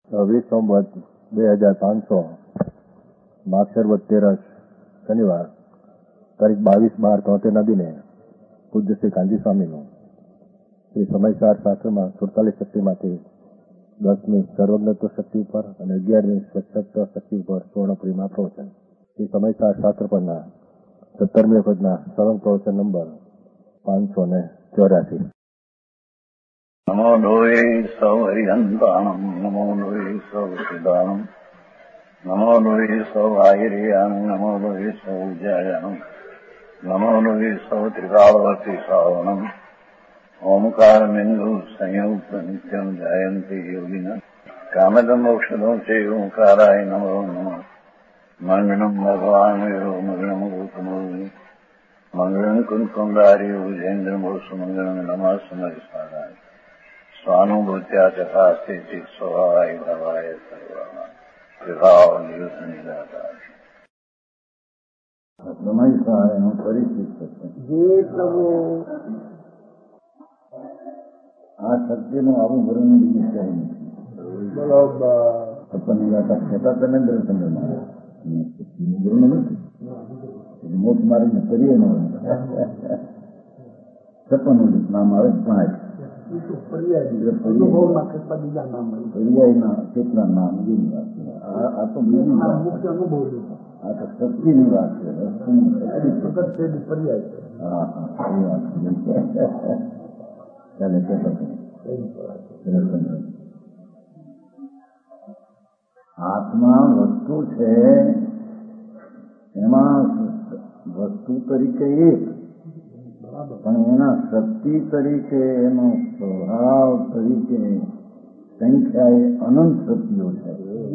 20/500 માગશર વદ 13 શનિવાર તારીખ 22/12/73 દિને પૂજ્ય શ્રી કાંજી સ્વામીનું શ્રી સમયસાર શાસ્ત્રમાં 47 શક્તિમાંથી 10મી સર્વજ્ઞત્વ શક્તિ ઉપર અને 11મી સ્વચ્છત્વ શક્તિ ઉપર સુવર્ણપુરીમાં પ્રવચન. શ્રી સમયસાર શાસ્ત્ર પરના 17મી વખતના સળંગ પ્રવચન નંબર 584. નમો લોહે સૌ હરિહંતાણમ, નમો લોહે સૌ સિદ્ધાણમ, નમો લોહે સૌ આયર્યાણમ, નમો લોહે સૌ જયાણમ, નમો લોહે સૌ ત્રિકાળવતી શ્રાવણમ, ઓમકાર બિંદુ સંયુક્ત નિત્યમ જાયંતી યોગિન કામદમ ઔષધો છે ઓંકારાય નમો નમઃ. મંગળમ ભગવાન મંગળમ ગૌતમો મંગળમ કુંકુંડાર્યો જૈન્દ્રમોષ મંગળમ નમઃ સમયસારાય સ્વાનુભૂત્યા ચકાસ્તે ચિત સ્વભાવાય ભવાય સર્વા વિભાવ નિયુત નિરાકાર. સમયસારાયનો પરિચિત છે. જે પ્રભુ આ સત્યનું આવું વર્ણન બીજું ક્યાંય નથી. બરોબર છપ્પનની વાત કહેતા તમે દર્શનમાં વર્ણન નથી. મોટ મારીને કરીએ ન છપ્પનનું નામ આવે 5 પર્યાયના કેટલા નામ એવી વાત છે. આ તો બીજી મુખ્ય અનુભવ આ તો શક્તિની વાત છે. પર્યાય હા હા એ વાત ચાલે આત્મા વસ્તુ છે, એમાં વસ્તુ તરીકે એક, પણ એના શક્તિ તરીકે, એનો સ્વભાવ તરીકે સંખ્યાએ અનંત શક્તિઓ છે.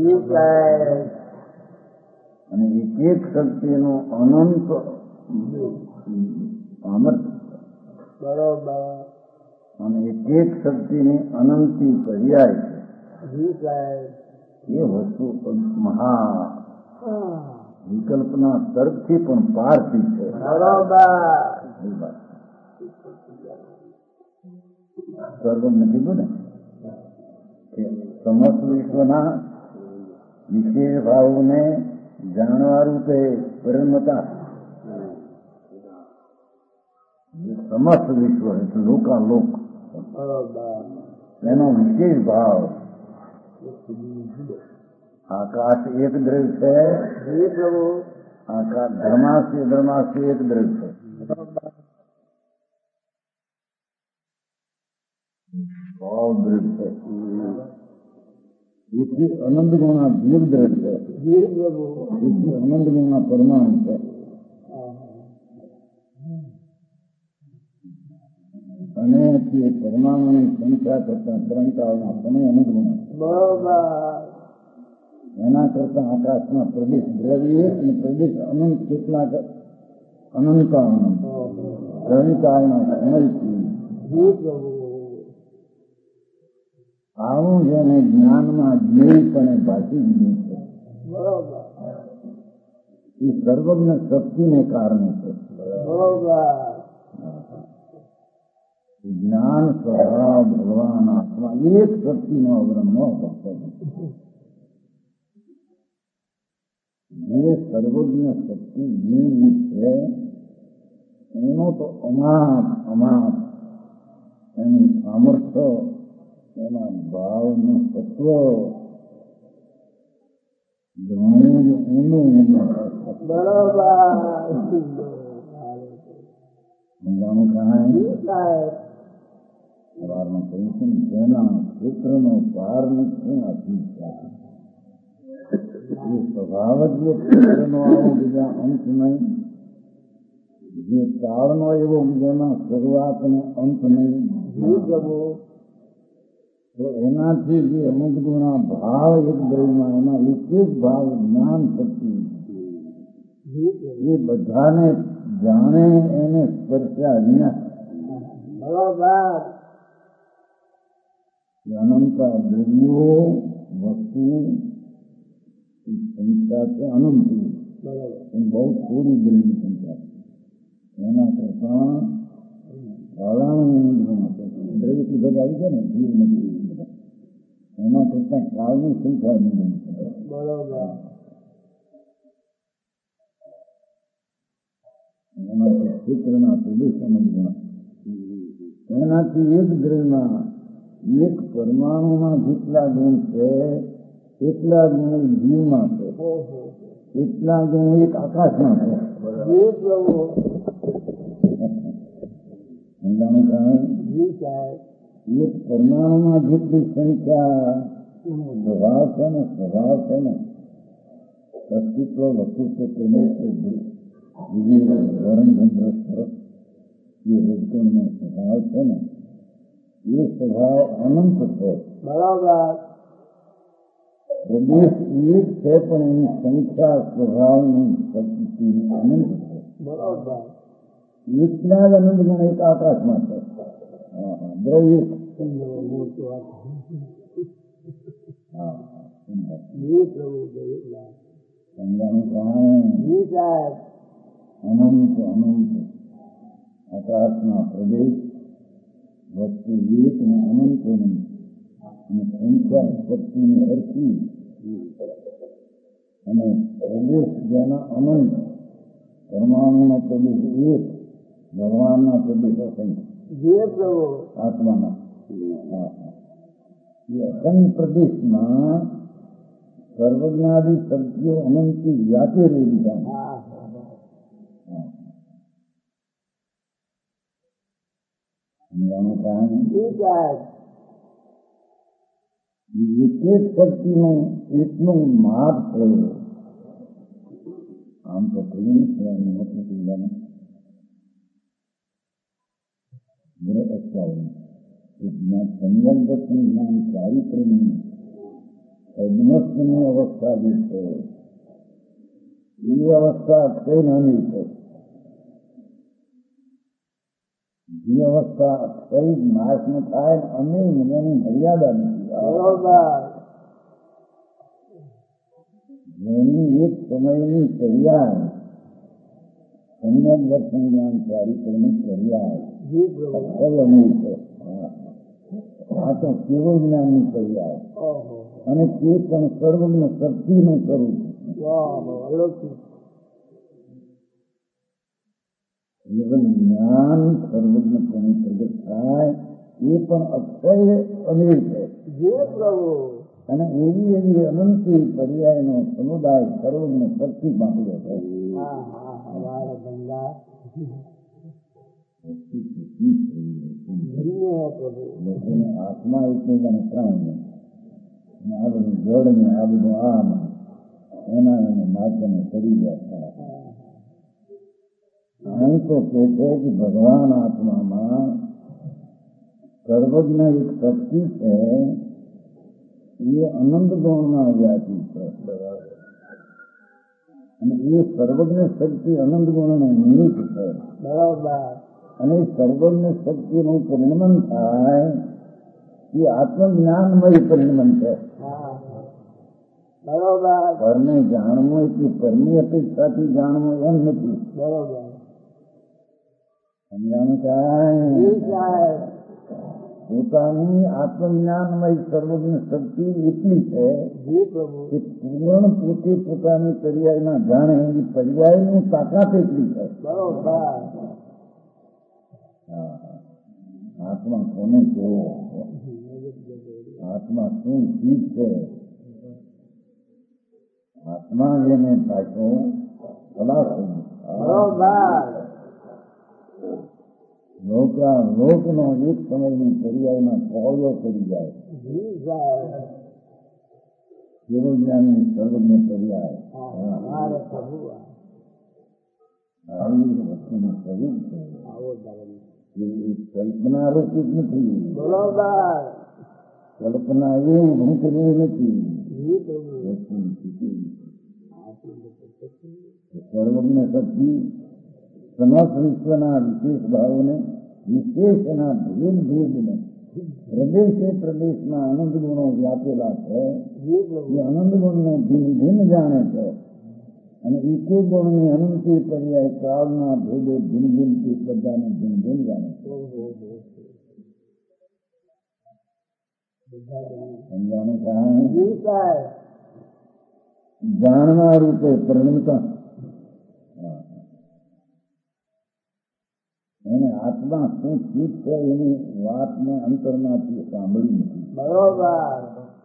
અને એક શક્તિનું અનંત અમર્થ, બરોબર, અને એક શક્તિની અનંતી પર્યાય છે. એ વસ્તુ મહા વિકલ્પના તર્કથી પણ પારથી છે. સર્વજ્ઞ કીધું ને કે સમસ્ત વિશ્વના વિશેષ ભાવોને જાણવા રૂપે પરિણમતા. સમસ્ત વિશ્વ એટલે લોકાલોક, એનો વિશેષ ભાવ. આકાશ એક દ્રવ્ય છે, આકાશ ધર્માસ્ય એક દ્રવ્ય છે. ભાવ દ્રવ્ય છે. એથી અનંત ગુણા જીવ દ્રવ્ય છે. એથી અનંત ગુણા પરમાણુ છે. અને પરમાણુની સંખ્યા કરતા 3 કાળના સમય અનંત ગુણા. એના કરતા આકાશમાં પ્રદેશ દ્રવ્ય અને પ્રદેશ અનંત કેટલાક અનંતાનંદ 3 કાળના સમયથી. આવું જેને જ્ઞાનમાં જ્ઞેયપણે ભાષી દીધું છે એ સર્વજ્ઞ શક્તિને કારણે છે. જ્ઞાન, સ્વભાવ, ભગવાન, આત્મા એક શક્તિનો અવરણ ન કરતો. જે સર્વજ્ઞ શક્તિ જીવ છે એનો તો અમાપ એનું સામર્થ્ય, એના ભાવનું તત્વ ઘણું ઊંડું સમજાણું કાંઈ સવારમાં કહ્યું છે ને, જેના ક્ષેત્રનો પાર નથી એ સ્વભાવ જ એ ક્ષેત્રનો આવો બીજા અંત નહીં, જે કાળનો એવો જેના શરૂઆત ને અંત નહીં, તો એનાથી જે અમુક ગુણા ભાવ એક દ્રવ્યમાં, એના એક ભાવ જ્ઞાન શક્તિ એ બધાને જાણે એને સ્પર્શ્યા વિના અનંતા દ્રવ્યો વસ્તુ સંખ્યા છે અનંતી, બહુ થોડી દ્રવ્ય સંખ્યા. એના કરતા દ્રવ્યથી ભેગા આવી છે ને જીવ નથી, એના કરતા કાળની સંખ્યા નહીં. બરોબર. એનાથી ક્ષેત્રના પ્રદેશ સમજવા. એનાથી એક દ્રવ્યમાં એક પરમાણુમાં જેટલા ગુણ છે એટલા ગુણ જીવમાં છે, એટલા ગુણ એક આકાશમાં છે. જી પ્રભુ. સમજાણું કાંઈ? જી સાહેબ. એક પરમાણુમાં જેટલી સંખ્યા સ્વભાવ છે ને, સ્વભાવ છે ને, અસ્તિત્વ વસ્તુત્વ પ્રદેશ વરણચંદ્ર સરસ એ રજકણનો સ્વભાવ છે ને, એ સ્વભાવ અનંત છે. બરોબર. પ્રદેશ એક છે પણ એની સંખ્યા સ્વભાવની શક્તિ અનંત છે. બરોબર. એટલા જ અનંત ગુણ એક આકાશમાં છે. દ્રવ્ય જી પ્રભુ. સમજાણું કાંઈ? જી સાહેબ. અનંત અનંત આકાશના પ્રદેશ વસ્તુ એક ને અનંત અનંત અને સંખ્યા શક્તિને હરખી અને પ્રદેશ જેના અનંત પરમાણુનો પ્રદેશ એક, ભગવાનના પ્રદેશ અસંખ્ય. જી પ્રભુ. આત્માના એ અસંખ્ય પ્રદેશમાં સર્વજ્ઞાદી શક્તિઓ અનંતથી વ્યાપી રહેલી છે. હા. સમજાણું કાંઈ? જી સાહેબ. એક એક શક્તિનું એટલું માપ છે. આમ તો કઈ નથી કહેવાનું. સંયમ જ્ઞાન ચારિત્રની અધમસ્તની અવસ્થા જે છે એ અવસ્થા કઈ નાની છે. જે અવસ્થા કઈ નાશ ન થાય અને એની મર્યાદા નથી. બરોબર. જેની એક સમયની પર્યાય સંયમ દર્શન જ્ઞાન ચારિત્રની પર્યાય જી પ્રભુ. અક્ષરની છે. આ તો કેવળ જ્ઞાનની પર્યાય ઓહો. અને તે પણ સર્વજ્ઞ શક્તિનું સ્વરૂપ. કેવળ જ્ઞાન સર્વજ્ઞપણે પ્રગટ થાય એ પણ અક્ષય અમીર છે. જી પ્રભુ. અને એવી એવી અનંતી પર્યાયનો સમુદાય સર્વજ્ઞ શક્તિ પામ્યો છે. હા હા હા. વાળ ગંગા. ધન્ય હે પ્રભુ. લોકોને આત્મા એકબીજાને પ્રાણ ને આ બધું જળ ને આ બધું આમ એના એને માધ્યમે કરી ગયા. અહીં તો કે છે કે ભગવાન આત્મામાં સર્વજ્ઞ એક શક્તિ છે એ અનંત ગુણમાં વ્યાપી છે. અને એ સર્વજ્ઞ શક્તિ અનંત ગુણને નિમિત્ત છે. બરોબર. અને સર્વજ્ઞ શક્તિનું પરિણમન થાય એ આત્મજ્ઞાનમય પરિણમન છે. હા. બરોબર. પરને જાણવું એટલે પરની અપેક્ષાથી જાણવું એમ નથી. બરોબર. સમજાણું કાંઈ? જી સાહેબ. પોતાની આત્મજ્ઞાનમય સર્વજ્ઞ શક્તિ એટલી છે જી પ્રભુ. કે પૂર્ણ પોતે પોતાની પર્યાયમાં જાણે એ પર્યાયની તાકાત એટલી છે. બરોબર. આત્મા કોને છે? આત્મા શું ચીજ છે? આત્મા જેને પાછો ખલાસ બરોબર. લોકનો એક સમયની પર્યાયમાં પોળો કરી જાય. જી સાહેબ. કેવું જ્ઞાનની સર્વજ્ઞ પર્યાય હા. મારે પ્રભુ. આવી વસ્તુનું સ્વરૂપ છે. આવો ધર્મ. એ કલ્પના રૂપિત નથી. બરોબર. કલ્પના એ ઊભું કર્યું નથી. જી પ્રભુ. વસ્તુની સ્થિતિ સર્વજ્ઞ શક્તિ સમસ્ત વિશ્વના વિશેષ ભાવોને વિશેષ એના ભેદ ભેદને પ્રદેશે પ્રદેશમાં અનંત ગુણો વ્યાપેલા છે. જી પ્રભુ. એ અનંત ગુણને ભિન્ન ભિન્ન જાણે છે. અને એક એક ગુણની અનંતી પર્યાય કાળના ભેદે ભિન્ન ભિન્ન તે બધાને ભિન્ન ભિન્ન જાણે છે. સમજાનું કારણ જી સાહેબ જાણવા રૂપે પરિણતા એને આત્મા શું ચીજ છે એની વાતને અંતરમાંથી સાંભળી નથી. બરોબર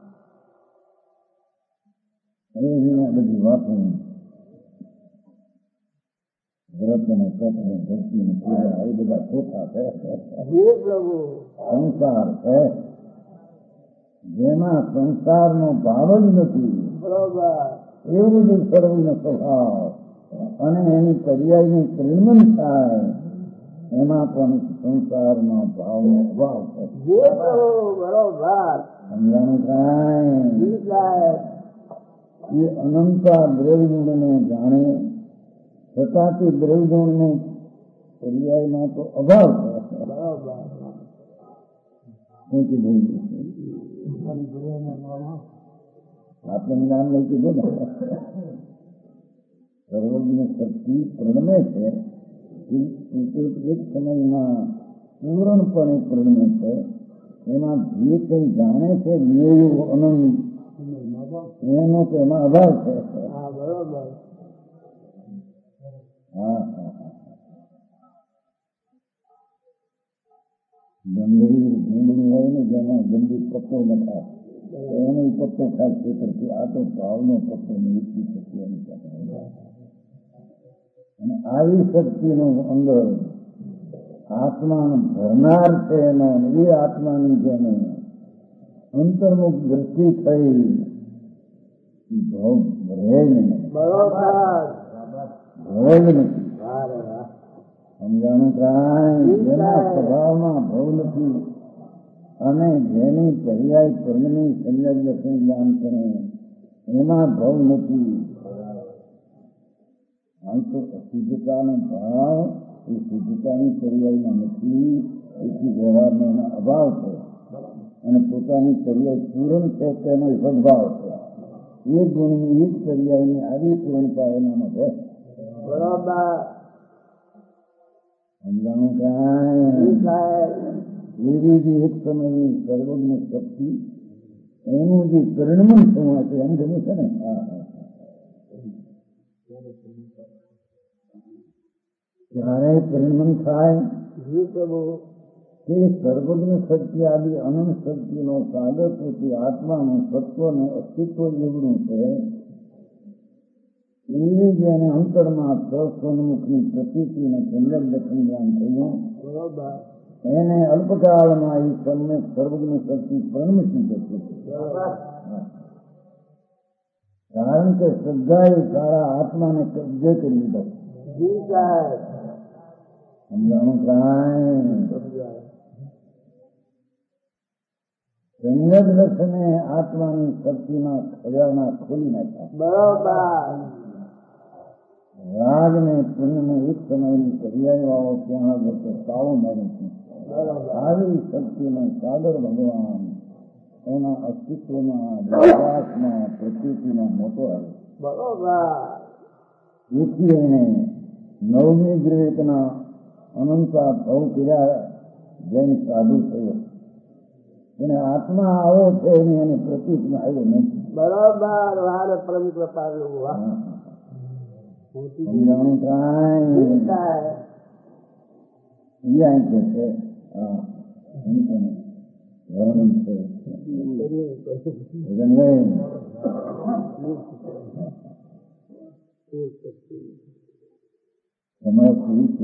એની બધી વાતો વ્રત અને તપ અને ભક્તિ ને પૂજા એ બધા ખોટા છે. જી પ્રભુ સંસાર છે જેમાં સંસારનો ભાવ જ નથી બરોબર એવું બધું સર્વનો સ્વભાવ અને એની પર્યાયનું પરિણમન થાય એમાં પણ સંસારનો ભાવનો અભાવ છે. જી પ્રભુ બરોબર સમજાણું થાય જી સાહેબ એ અનંતા દ્રવ્યગુણને જાણે છતાં તે દ્રવ્યગુણનો પર્યાયમાં તો અભાવ છે. બરોબર શું કીધું આત્મજ્ઞાન નહીં કીધું ને સર્વજ્ઞ શક્તિ પ્રણમે છે એક સમયમાં પૂર્ણપણે પ્રણમે છે. એમાં જે કંઈ જાણે છે જ્ઞેયું અનંત એનો તો એમાં અભાવ છે. હા બરોબર હા ગંદરી હોય ને જેમાં ગંદી પત્તો નખાય એને પત્તો ખાસ ક્ષેત્રથી આ તો ભાવનો પત્તો નિવૃત્તિ શક્તિ અને આવી શક્તિનું અંદર આત્માને ભરનાર છે એનો એ આત્માની જેને અંતર્મુખ દ્રષ્ટિ થઈ ભાવ ભરે નહીં બરોબર ભરે જ નથી. વાહ રે વાહ સમજાણું કાંઈ જેના સ્વભાવમાં ભાવ નથી અને જેની પર્યાય કર્મની સંયમ દર્શન જ્ઞાન કરે એમાં ભાવ નથી. આમ તો અશુદ્ધતાનો ભાવ એ શુદ્ધતાની પર્યાયમાં નથી એથી વ્યવહારનો એનો અભાવ છે અને પોતાની પર્યાય પૂરણ છે તેનો સદભાવ છે. એ ગુણની એક પર્યાયની આવી પૂર્ણતા એનામાં છે. બરોબર સમજાણું જી કાંઈ સાહેબ એવી જે એક સમયની સર્વજ્ઞ શક્તિ એનું જે પરિણમન થવા છે એમ ગમે છે ને. જ્યારે પરિણમન થાય જી પ્રભુ તે સર્વજ્ઞ શક્તિ આદિ અનંત શક્તિનો સાગર પોતે આત્માનું સત્વ અને અસ્તિત્વ જેવડું છે એવી જેને અંતરમાં સન્મુખની પ્રતિતિને સંયમ દર્શન જ્ઞાન થયું બરોબર એને અલ્પકાળમાં એ સમ્યક સર્વજ્ઞ શક્તિ પરિણમી જશે. કારણ કે શ્રદ્ધાએ સારા આત્માને કબજે કરી લીધો. જી સાહેબ સમજાણું કાંઈ સમજાય સંયમ દર્શને આત્માની શક્તિના ખજાના ખોલી નાખ્યા. બરોબર રાગને પુણ્યને એક સમયની પર્યાય વાળો ત્યાં આગળ તાળો મારે છે. બરોબર આવી શક્તિનો સાગર ભગવાન એના અસ્તિત્વમાં વિશ્વાસમાં પ્રકૃતિમાં મોટો આવે. બરોબર એથી એને નવમી ગ્રહના અનંતા ભવ કર્યા જૈન સાધુ થયો અને આત્મા આવો છે એને પ્રકૃતિમાં આવ્યો નથી. બરોબર વારે પરમ કૃપાલુ વાહ સમજાણું કાંઈ જી સાહેબ અહીંયા કે છે વર્ણન છે તમારે વિશ્વ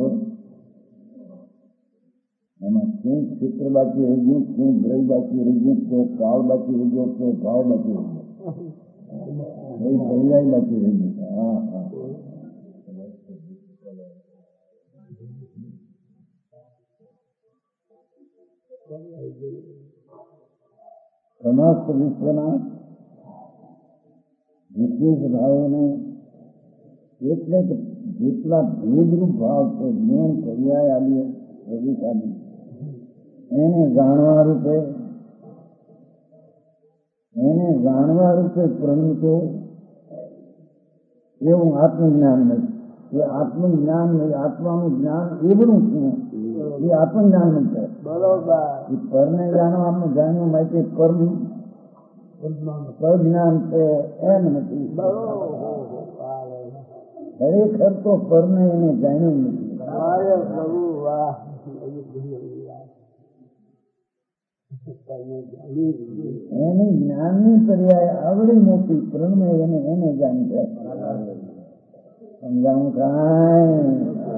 એમાં શું ક્ષેત્ર બાકી રહી ગયું, શું દ્રવ્ય બાકી રહી ગયું, તો કાળ બાકી રહી ગયો, તો ભાવ બાકી રહી ગયો, એ પર્યાય બાકી રહી ગયું. હા હા સમસ્ત વિશ્વના વિશેષ ભાવોને એટલે કે જેટલા ભેદરૂપ ભાવ છે જ્ઞાન પર્યાય આદિ પ્રવેશ આદિ એને જાણવા રૂપે પ્રણિતો એવું આત્મજ્ઞાન નહીં. એ આત્મજ્ઞાન નહીં, આત્માનું જ્ઞાન એવડું છે એ આત્મજ્ઞાન છે. બરોબર. એ પરને જાણવાનું જાણ્યું માટે પ્રજ્ઞાન છે એમ નથી. ખરેખર તો પરને એને જાણ્યું નથી. મારે પ્રભુ વાહ. એની જ્ઞાનની પર્યાય આવડી મોટી પ્રણમે એને જાણી છે. સમજાવું કાંઈ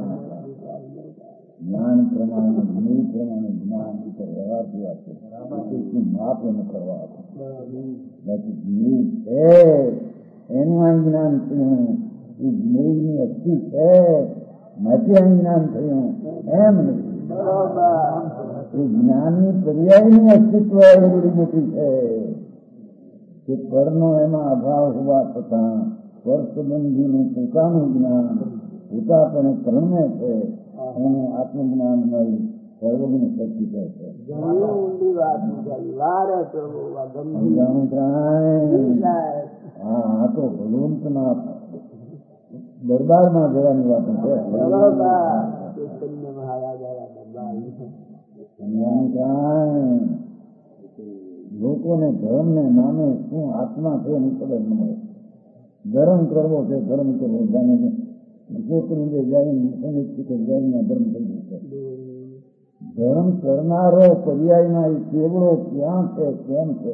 જ્ઞાન પ્રમાણે જ્ઞેય પ્રમાણે જ્ઞાન વ્યવહાર થયા છે. માપ એનું કરવા બાકી જ્ઞેય છે એનું આ જ્ઞાન થયું. એ જ્ઞેયની અસ્થિ છે માટે આ જ્ઞાન થયું એમ નથી. એ જ્ઞાનની પર્યાયની અસ્તિત્વ એવડી મોટી છે કે પરનો એમાં અભાવ હોવા છતાં સ્પર્શબંધીનું પોતાનું જ્ઞાન પોતાપણે પ્રણમે છે એને આત્મજ્ઞાન મળી સર્વજ્ઞ શક્તિ કહે છે. હા તો ભગવંતના દરબારમાં જવાની વાત છે. લોકોને ધર્મ ને નામે શું આત્મા છે એની ખબર ન મળે. ધર્મ કરવો છે ધર્મ કરવો જાણે જઈને ધર્મ કરી છે. ધર્મ કરનારો પર્યાયમાં એ કેવડો ક્યાં છે કેમ છે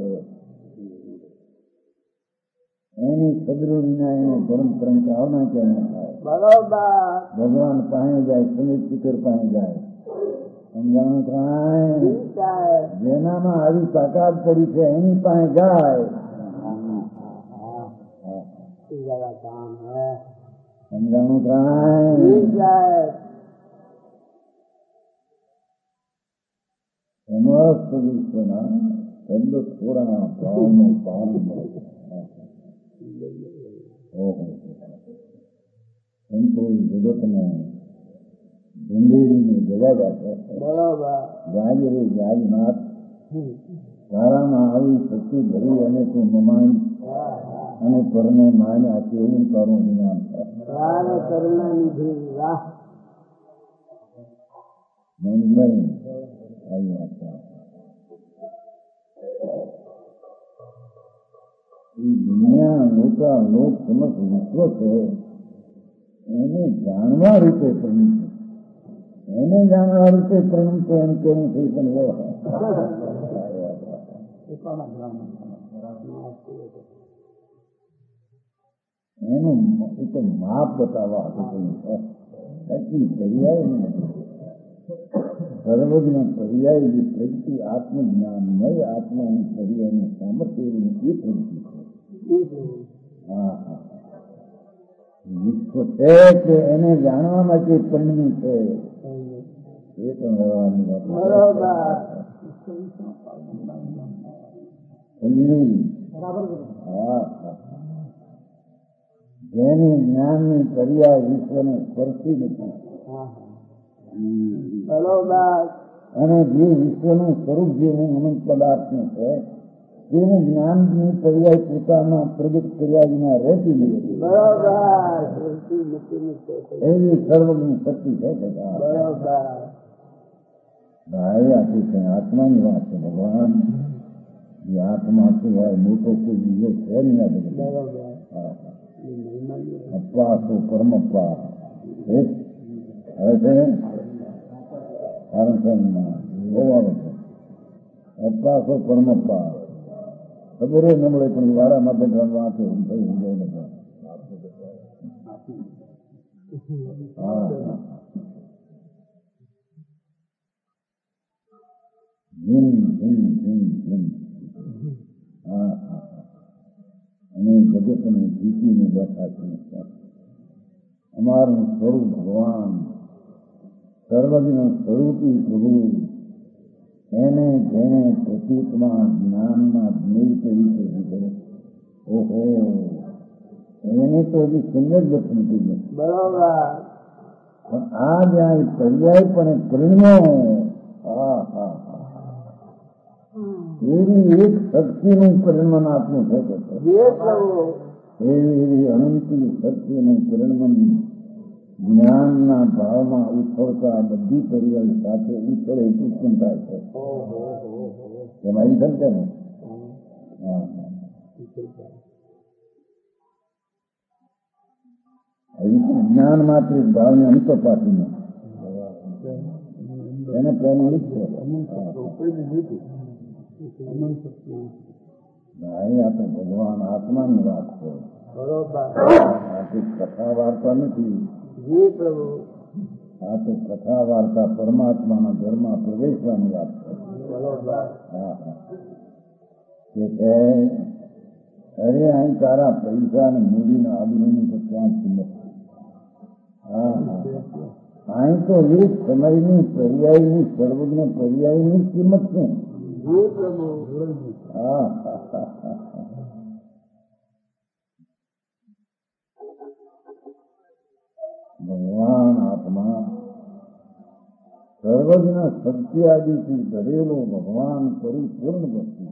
એની ખબરો વિના એને ધર્મ કરંક આવના કેમ થાય. ભગવાન પાસે જાય સુનિત પિતર પાસે જાય. સમજાણું કાંઈ જેનામાં આવી તાકાત પડી છે એની પાસે જાય. સમજાણું કાંઈ સમસ્ત વિશ્વના છંદ થોડા ભાવનો ભાવ મળે. સંતો જગતને જંગેરીને જગાવ્યા છે. ગાય રે ગાયનાથ તારામાં આવી શક્તિ ભરી અને તું મમાઈ અને પરને માન આપી એવું તારું જ્ઞાન દુનિયા લોકા લોક સમસ્ત વિશ્વ છે એને જાણવા રૂપે પ્રણિત એને જાણવા રૂપે પ્રણિત એમ કેવું થઈ પણ એનું તો માપ બતાવવા હતું પર્યાય સર્વજ્ઞ પર્યાય જે પ્રગતિ આત્મજ્ઞાનમય આત્માની પર્યાયનું સામર્થ્ય એ પ્રગતિ છે. હા હા વિશ્વ છે કે એને જાણવા માટે પરિણમી છે એ પણ રહેવાની વાત. જેની જ્ઞાનની પર્યાય વિશ્વને સ્પર્શી નથી અને જે વિશ્વનું સ્વરૂપ જેવું અનંત પદાર્થનું છે તેનું જ્ઞાનની પર્યાય પોતામાં પ્રગટ કર્યા વિના રહેતી નથી. એવી સર્વની શક્તિ છે. ભાઈ આપી છે આત્માની વાત છે. ભગવાન જે આત્મા સિવાય મોટો કોઈ બીજો છે નહીં. અપ્પા તો પરમપ્પા હવે છે અપ્પા તો પરમપ્પા ખબર ન મળે પણ વાળા માટે વાત અને જગતને જીતીને બેઠા છે. અમારું સ્વરૂપ ભગવાન સર્વજ્ઞ સ્વરૂપી પ્રભુ એને જેને પ્રતીકમાં જ્ઞાનમાં જ્ઞેય તરીકે લીધો ઓહો એને તો હજી સુંદર દર્શન થઈ ગયું. પણ આ જ્યાં પર્યાય પણ પરિણ્યો એવી એક શક્તિનું પરિણમન આપનું થશે. એવી અનંતી શક્તિનું પરિણમન જ્ઞાનના ભાવમાં ઉછળતા બધી પરિવારી સાથે ઉછળે એટલું ચિંતા છે. એમાં એ સમજે ને? જ્ઞાન માત્ર ભાવને અંતપાતી નહીં, એને પ્રેમ છે. ભાઈ આ તો ભગવાન આત્માની વાત છે. આ તો કથા વાર્તા નથી. આ તો કથા વાર્તા પરમાત્માના ઘરમાં પ્રવેશવાની વાત છે. અરે અહીં તારા પૈસા અને મૂડીના આબરૂની તો ક્યાં કિંમત છે? અહીં તો એક સમયની પર્યાયની સર્વજ્ઞ પર્યાયની કિંમત છે. ભગવાન આત્મા સર્વજ્ઞ સત્યાદિથી ભરેલો ભગવાન પરિપૂર્ણ વસ્તુ.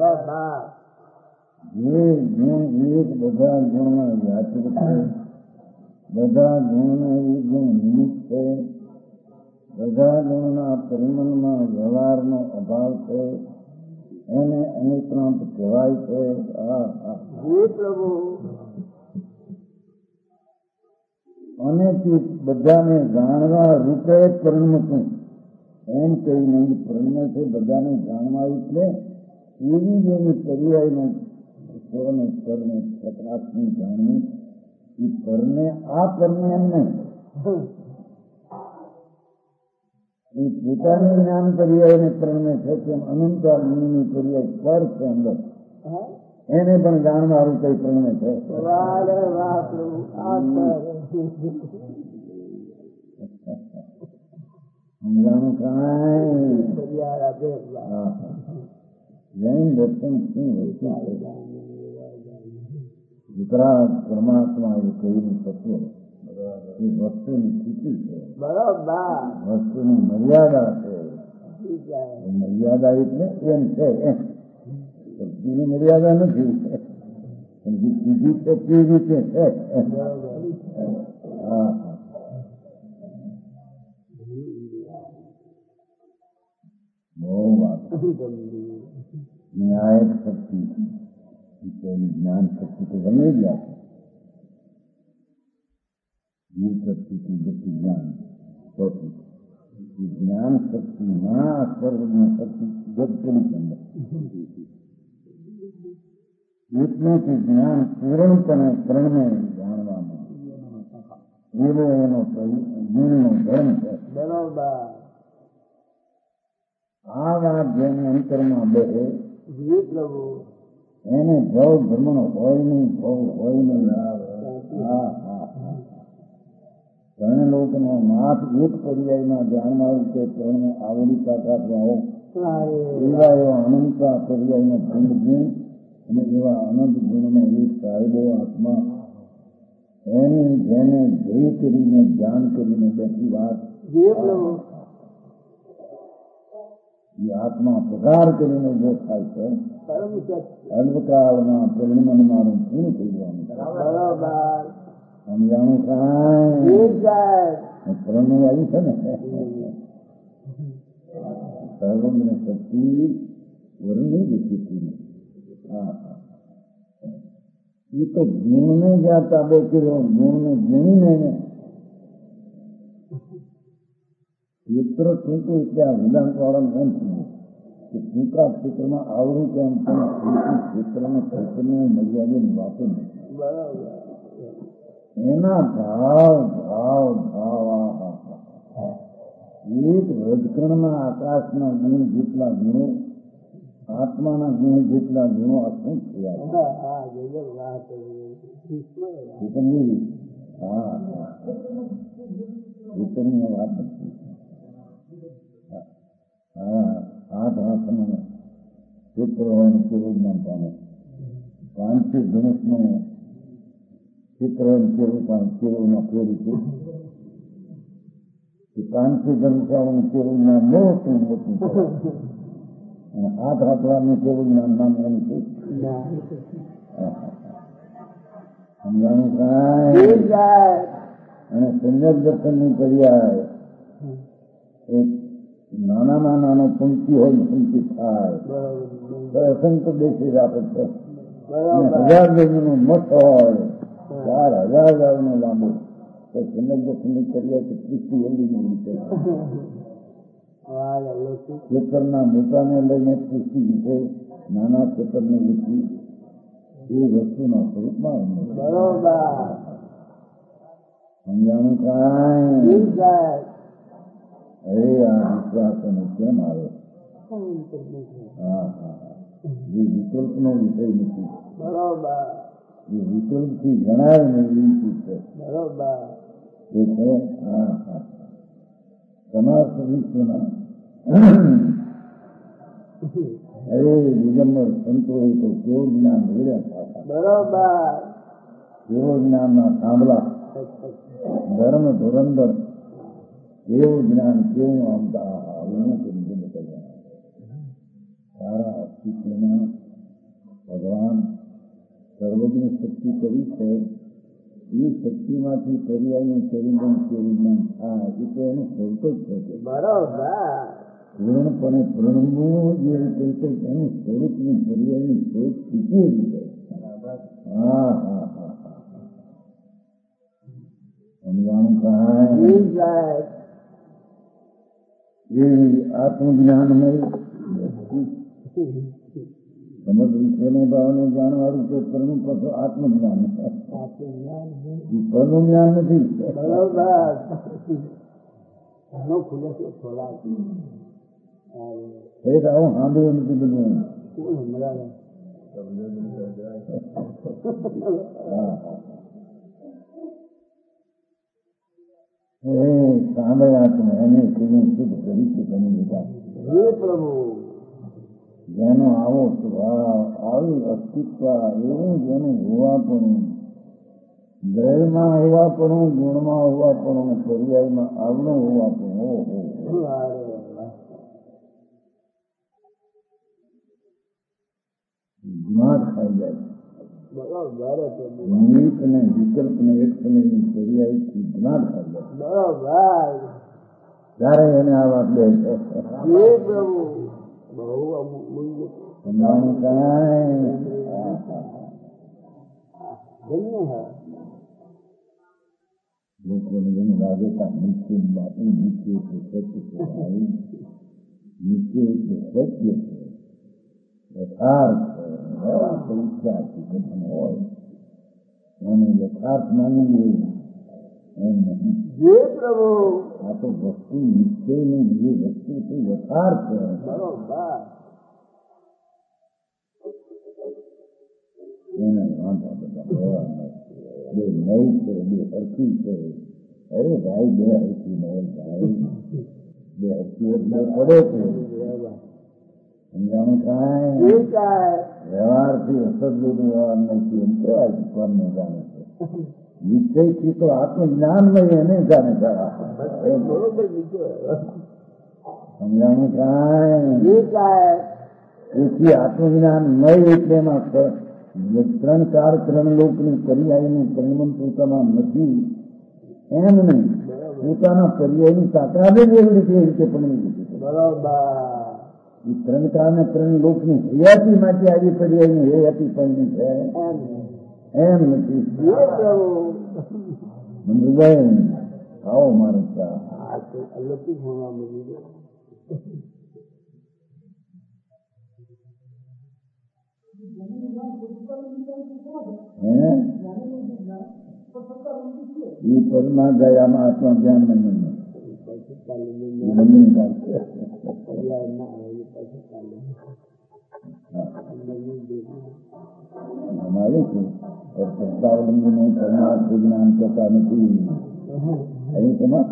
જે ગુણ એક બધા ગુણમાં વ્યાચિત છે, બધા ગુણના એ ગુણ નિમિત્ત છે, બધા ગુણના પરિમણમાં વ્યવહારનો અભાવ છે, એને અનિક્રાંત કહેવાય છે. અને તે બધાને જાણવા રૂપે પરિણમતું એમ કઈ નહીં પરિણમે છે. બધાને જાણવા એટલે એવી જ એની પર્યાયનો સ્વરને સ્વરને પ્રકાશની જાણવી એ પરને આ પરને એમ નહીં. એ પોતાનું જ્ઞાન પર્યાયને પરિણમે છે તેમ અનંતા ગુણની પર્યાય પર છે અંદર, એને પણ જાણવાનું કઈ પરિણમે છે. સમજાણું કાંઈ જૈન દર્શન શું વસ્તુ છે? વિતરાગ પરમાત્મા એ કહેલું તત્વ એ વસ્તુની સ્થિતિ છે, વસ્તુની મર્યાદા છે. મર્યાદા એટલે એમ છે, વસ્તુની મર્યાદા નથી, સ્થિતિ છે કેવી રીતે છે. બહુ વાત ન્યાયક શક્તિ જ્ઞાન શક્તિ તો ગમે જ આપે. જીવ શક્તિથી બધું જ્ઞાન શક્તિ, જ્ઞાન શક્તિમાં સર્વજ્ઞ શક્તિ જગ કરી અંદર એટલે કે જ્ઞાન પૂર્ણપણે પરણને જાણવામાં એવો એનો ગુણનો ધર્મ છે. આ વાત જેને અંતરમાં બે એને ભવ ભ્રમણ હોય નહીં, ભવ હોય નહીં. ત્રણ લોકનો નાથ એક પર્યાયમાં જાણવા કે ત્રણને આવડી તાકાત વાળો એવા એવા અનંતા પર્યાયનો ભંગ ગુણ અને એવા અનંત ગુણનો એક સાહેબો આત્મા એને જેને ધ્યેય કરીને ધ્યાન કરીને બેઠી વાત એ આત્મા પ્રકાર કરીને જો થાય છે અલ્પકાળમાં પરિણમન મારું પૂર્ણ થઈ જવાનું. સમજાણું કાંઈ પરિણમ આવ્યું છે ને સર્વજ્ઞ શક્તિ વર્ણની જતી પૂરી. એ તો ગુણને જ્યાં તાબે કર્યો, ગુણને ગુણીને ક્ષેત્ર ટૂંકું ત્યાં વિધાન વાળા એમ થયું કે ટૂંકા ક્ષેત્રમાં આવડું કેમ પણ ક્ષેત્રને ક્ષેત્રની મર્યાદાની વાતો નથી. એના ભાવ ભાવ ભાવ એક રજકણના આકાશના ગુણ જેટલા ગુણો, આત્માના ગુણ જેટલા ગુણો આ શું થયા? ચેતનની વાત નથી. હાથ હાથમાં ચિત્ર હોય ને કેવું જ્ઞાન પામે, કાંતિ ધનુષનું ચિત્ર હોય ને કેવું પણ કેવુંમાં ફેરી છે. કાંતિ ધનુષાનું કેવું જ્ઞાન મોટું મોટું છે અને હાથ હાથવાનું કેવું જ્ઞાન નામ એનું છે. સમજાણું કાંઈ અને સંજોગ દર્શનની પર્યાય એક નાનામાં નાનો પંક્તિ હોય પંક્તિ થાય તો અસંખ્ય દેશી આપે છે. 1000 દેશનો મઠ હોય 4000 ગાળનો લાંબો તો સંજોગ દર્શનની પર્યાય કેટલી એવડી નહીં છે. ખેતરના મોટાને લઈને કૃષિ વિશે નાના ખેતરને લીધી એ વસ્તુના સ્વરૂપમાં સમજાણું કાંઈ અરે આ વિશ્વાસને કેમ આવે? એ વિકલ્પનો વિષય નથી. એ વિકલ્પથી જણાય ને વિનંતી છે. એ છે સમાજ વિશ્વના અરે દિગંબર સંતોએ તો કેવું જ્ઞાન મેળવ્યા. કેવું જ્ઞાનના સાંભળા ધર્મ ધુરંધર એવું જ્ઞાન કેવું આવતા સારા અસ્તિત્વમાં ભગવાન સર્વજ્ઞ શક્તિ કરી છે. એ શક્તિમાંથી પર્યાયનું પરિણામ કેવું થાય એ તો એનું સ્વરૂપ જ છે. પૂર્ણપણે પ્રણવું જે રીતે એનું સ્વરૂપની પર્યાયની સ્વરૂપ શીખી છે. સમજાણું કાંઈ એ આત્મજ્ઞાનમય સમજ વિષયને ભાવને જાણવાળું તો પરનું પાછું આત્મજ્ઞાન. પરનું જ્ઞાન નથી. આવું સાંભળ્યું નથી બધું. સાંભળ્યા તો એને શુદ્ધ કરી છે તમે બધા. જેનો આવો સ્વભાવ આવી અસ્તિત્વ એવું જેનું હોવાપણું દ્રવ્યમાં હોવાપણું ગુણમાં હોવાપણું પર્યાયમાં આવનું હોવાપણું દિમાગ ખાઈ જાય. નિમિત્ત ને વિકલ્પ ને એક સમયની પર્યાયથી દિમાગ ખાઈ જાય. ત્યારે એને આ વાત લે છે. લોકોને જેને લાગે કે નીચે બાપુ નીચે સત્ય કહેવાય. નીચે સત્ય છે, યથાર્થ પરીક્ષાથી કથન હોય એને યથાર્થ માની લે એમ નહીં. આ તો વસ્તુ નિશ્ચયની જે વસ્તુ છે યથાર્થ એને વાંધા બધા બે નહીં છે, બે હરખી છે. અરે ભાઈ બે હરખી નહીં ભાઈ, બે હરખી એટલે પડે છે. સમજાણું કાંઈ વ્યવહારથી અસદબુદ્ધ વ્યવહાર નથી એમ કહેવાય. કોને જાણે છે નિશ્ચયથી તો આત્મજ્ઞાનમય એને જાણે છે. સમજાણું કાંઈ એથી આત્મજ્ઞાનમય એટલે એમાં 3 4 લોકની પર્યાયનું પરિણામ પોતામાં નથી એમ નહીં. પોતાના પર્યાયની તાકાત જ એવી રીતે પરિણમી દીધી. એ 3 4 ને 3 લોકની હયાતી માટે આવી પર્યાયની હયાતી પરિણી છે એમ નથી. મંદુભાઈ આવો મારે એ પરમાં ગયામાં આત્મા ધ્યાન નહીં. અમારે છે સત્તાવલંબીને પરમાર્થ જ્ઞાન કરતા નથી. અહીં તેમાં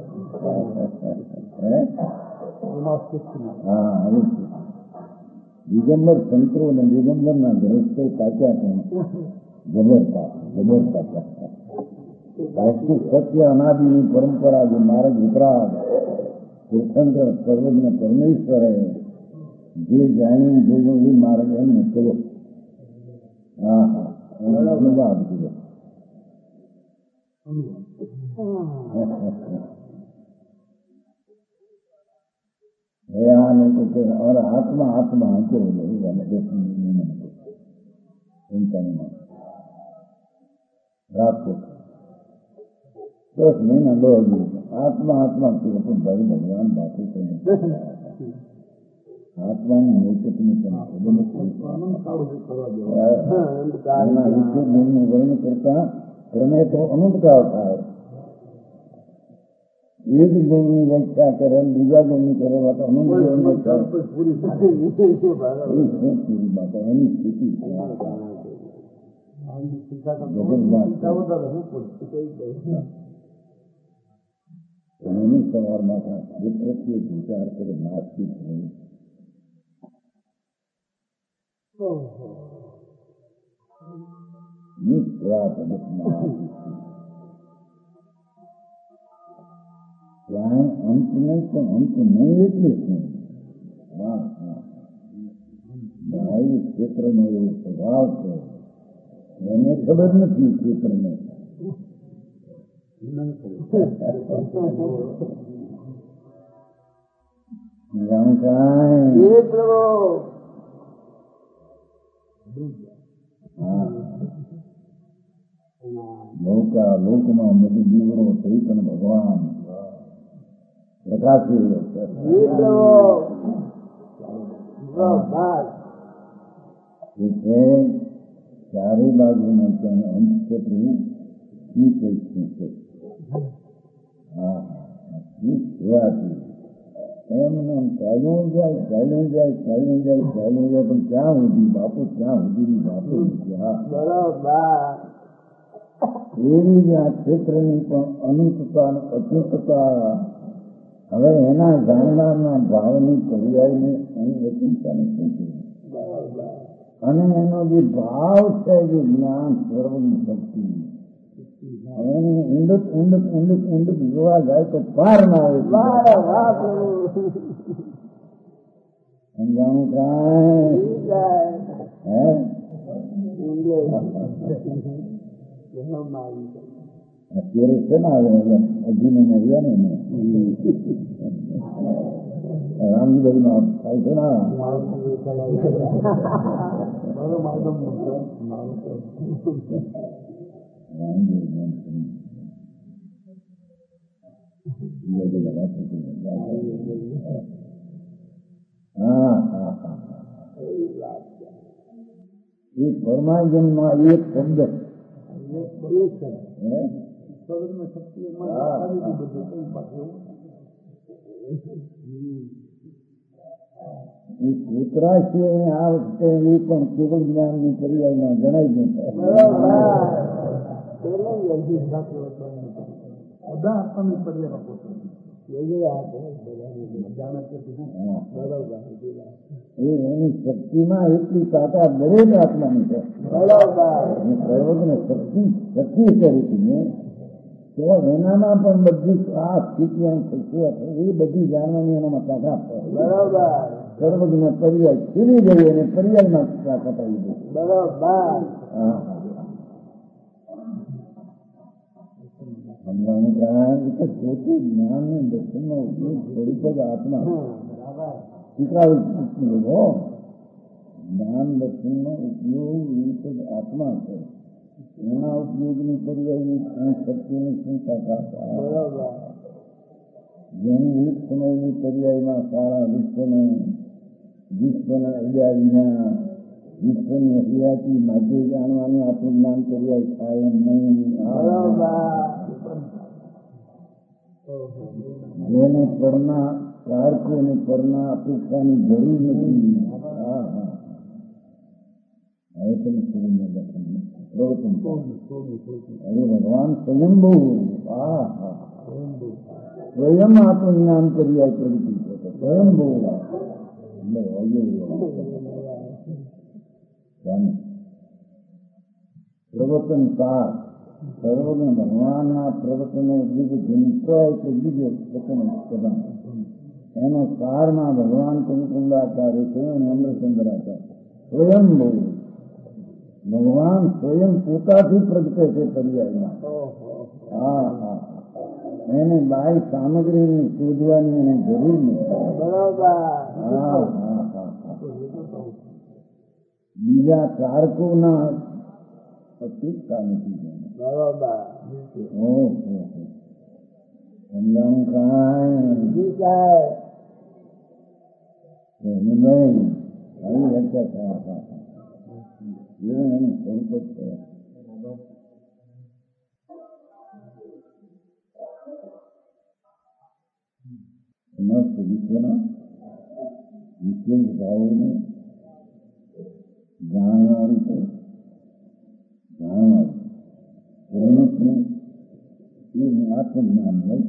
હા હવે દિગંબર સંતો અને દિગંબરના ગ્રસ્તો કાચ્યા પણ જબરતા વસ્તુ સત્ય અનાદિની પરંપરા જે માર્ગ વિતરાગ તીર્થંકર સર્વજ્ઞ પરમેશ્વરે જે જાણી જોયું એ માર્ગ એમને ચલો. હા હા ધન્યવાદ. और आत्मा आत्मा हमको चिंता नहीं रात को 10 महीना लो आत्मा आत्मा के भाई भगवान बातें करने आत्मा ने मूर्ति वर्ण करता प्रमेय तो अनंत का होता है एक गुण की व्याख्या करें बीजा गुण नहीं करेगा तो अनंत पूरी बात है स्थिति सवार माता प्रत्येक विचार करे नास्तिक नहीं अंत नहीं तो अंत नहीं એટલે ભાઈ ક્ષેત્રનો એવો સ્વભાવ છે એને ખબર નથી ક્ષેત્રને લોકમાં મધુ દીવરો ચૈતન્ય ભગવાન પ્રકાશી ચારે બાજુમાં ત્યાં અંત ક્ષેત્ર એમને ચાલ્યું જાય પણ ક્યાં સુધી બાપુ ક્યાં સુધી બાપુ એવી જ આ ક્ષેત્રની પણ અનંતતા અચૂકતા હવે એના જાણનારના ભાવની પર્યાયની અહીં અચૂકતાની શક્તિ અને એનો જે ભાવ છે જે જ્ઞાન સર્વની શક્તિ એની ઊંડક જોવા જાય તો પાર ના આવે સમજાણું કાંઈ અત્યારે છે ને અઢીને રહ્યા ને રામજીભાઈ માં થાય છે એ પરમાજનમાં એક શબ્દ કૂતરા છે આ વખતે એ પણ કેવળ જ્ઞાનની પર્યાયમાં જણાઈ ગયું એની શક્તિમાં એટલી તાકાત દરેક આત્માની છે સર્વજ્ઞ શક્તિ કરી તો એનામાં પણ બધી આ સ્થિતિ થશે એ બધી જાણવાની એનામાં તાકાત સર્વજ્ઞ પર્યાય ખીલી ગઈ અને પર્યાયમાં તાકાત આવી ગઈ સમજાવવાનું કારણ એ તો પોતે જ્ઞાન ને દર્શનનો ઉપયોગ સ્વરૂપ જ આત્મા શીખવાડો જ્ઞાન દર્શનનો ઉપયોગ જ આત્મા છે એના ઉપયોગની પર્યાયની શક્તિની શું તાકાત જેની એક સમયની પર્યાયમાં સારા વિશ્વને અડ્યા વિના વિશ્વની હરિયાતી માધ્ય જાણવાની આપણું જ્ઞાન પર્યાય થાય એમ નહીં જેને પરના કારકોને પરના અપેક્ષાની જરૂર નથી અરે ભગવાન સ્વયંભુ સ્વયં આપણું જ્ઞાન પર્યાય પ્રગતિ છે સ્વયંભુ પ્રવચન સાર સર્વને ભગવાનના પ્રવચનો બીજું જનતો કે બીજો પ્રકરણ એનો સારમાં ભગવાન કવિકુંડાચાર્ય છે અને અમૃતચંદ્રાચાર્ય સ્વયંભુ ભગવાન સ્વયં પોતાથી પ્રગટે છે પર્યાયમાં એને બાઈ સામગ્રીની શોધવાની એને જરૂર નથી. બરોબર. હા. બીજા કારકોના અપેક્ષા નથી. બરોબર. સમજાણું કાંઈ જી સાહેબ. નહીં આવી ચર્ચા એને સ્વરૂપ જ છે. સમસ્ત વિશ્વના વિશેષતાઓને જાણવાનું છે. જાણવાનું એ આત્મજ્ઞાન લઈ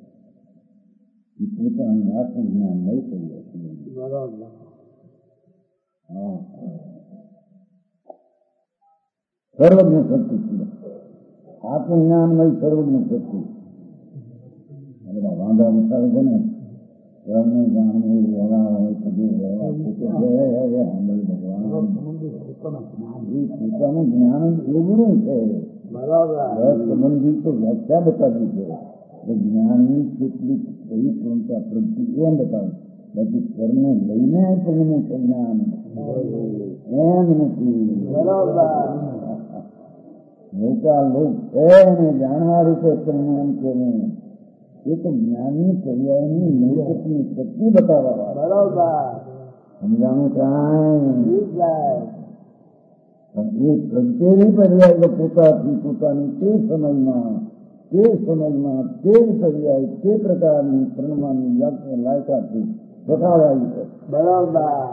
એ પોતાનું આત્મજ્ઞાન લઈ કરીએ છીએ. બરોબર. સર્વજ્ઞ શક્તિ છે. આત્મજ્ઞાનમય સર્વજ્ઞ શક્તિ. વાંધા વિચારે છે ને એમને જાણવું વ્યવહાર હોય બધું વ્યવહાર એ પોતાનું જ્ઞાન એવડું છે. સંબંધી તો વ્યાખ્યા બતાવી છે કે જ્ઞાનની કેટલીક એવી પૂર્ણતા પ્રગતિ એમ બતાવે બાકી સ્વરને લઈને આપણને જ્ઞાન એમ નથી. મોટા લોક છે એને જાણવા રૂપે પરિણામ છે એ તો જ્ઞાનની પર્યાયની નિવૃત્તિની શક્તિ બતાવવા. બરોબર. સમજાણું કાંઈ પણ એ પ્રત્યેની પર્યાય પોતાથી પોતાની તે સમયમાં તે પર્યાય તે પ્રકારની પ્રણવાની લાયકાથી બતાવાઈ છે. બરોબર.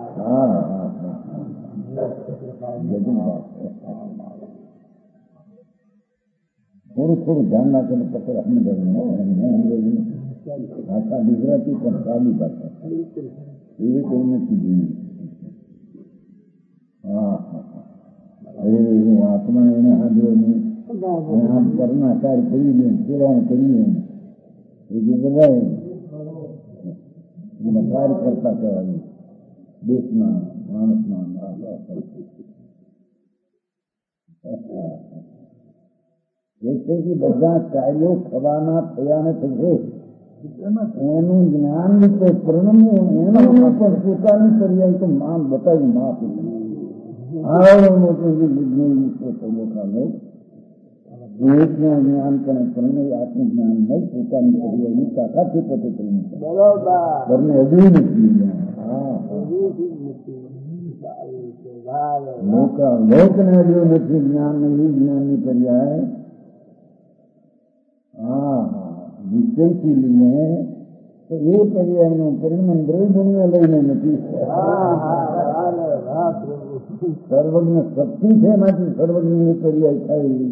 થોડું ધ્યાન રાખીને પકડ સમજાવી ભાષા ગુજરાતી પણ સાદી ભાષા એવી કોઈ નથી જોઈ. આત્મા એને હાજર આમ કર્ણાકાર કરી દે સેવાઓ કરીએ એ જે બધા કાર્ય કરતા કહેવાય દેશના માણસના. એટલે કે બધા કાર્યો થવાના થયા થશે એનું જ્ઞાન રીતે પરિણમ્યું એનું પણ પોતાની પર્યાય તો નામ બતાવી ના આપી. આવડો મોટો જે વિજ્ઞાન મોટા લોક દેશના જ્ઞાન પણ પરિણય આત્મજ્ઞાન નહીં પોતાની પર્યાયની તાકાતથી પોતે પરિણય ઘરને અડ્યું નથી. લોકને અડ્યું નથી જ્ઞાન નહીં જ્ઞાનની પર્યાય વિષયથી લઈને તો એ પર્યાયનું પરિણામ દ્રવ્યને લઈને નથી. સર્વજ્ઞ શક્તિ છે એમાંથી સર્વજ્ઞ પર્યાય થાય.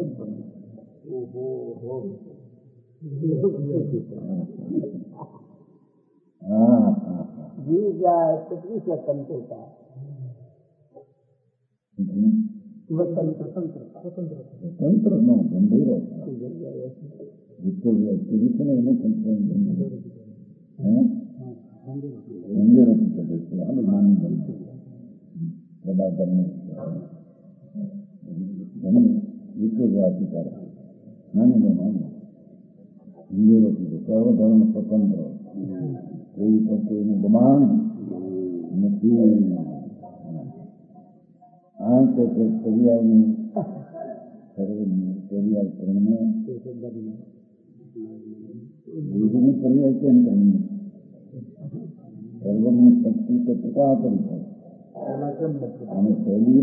તંત્ર નો ગંભીર પુરુષને એને સર્વધર્મ સ્વતંત્ર એવી પ્રત્યેનું ગુમાન નથી. આ તો પર્યાયની પર્યાય પ્રમાણે પર્યાય કેમ કરવી સર્વની શક્તિ તો ટકા કરી છે અને શૈલી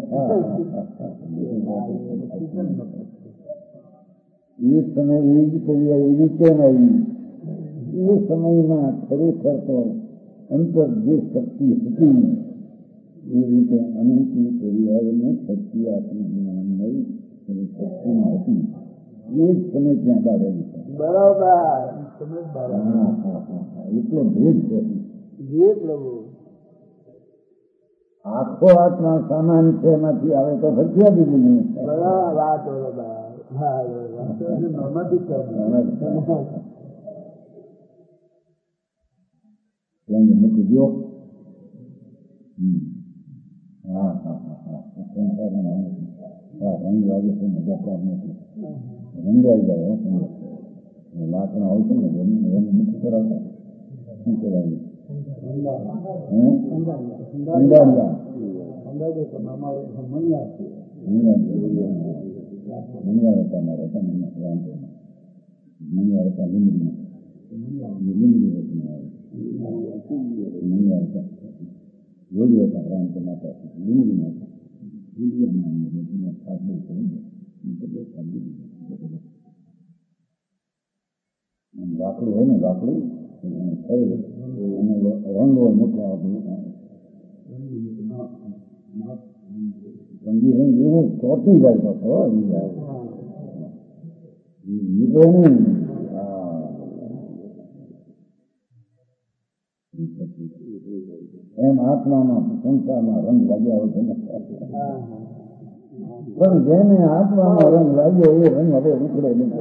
એ સમય એ જ પર્યાય એવી કેમ આવી એ સમયમાં ખરેખર તો અંતર જે શક્તિ હતી એ રીતે અનંતી પર્યાયને શક્તિ આપી જ્ઞાન નહીં એની શક્તિમાં હતી એ જ સમય ત્યાં બાળેલી છે. બરોબર. એટલો ભેદ છે. આખો આત્મા સામાન છે એમાંથી આવે તો ભજ્યા દીધું નહીં. મૂકી દો. રંગ લાગે છે મજાકાર નથી. રંગાઈ જાય લાકડા હોય છે ને એને મુક્ત કરાવતા શું કરાવ્યું અંદાડિયા મણિયા હતા મારે હતા મણિયા હતા લીમડીમાં લીમડી મણિયા હતા જોડી હતા ક્રાંતિ માતા લીમડીમાં હતા લાકડું હોય ને લાકડું રંગ હોય મોટો સંગી રંગ એવું ચોટી જાય તો એમ આત્મામાં સંસારમાં રંગ લાગ્યા હોય છે ને પણ જેને આત્મામાં રંગ લાગ્યો એ રંગ હવે ઉખડે નહીં.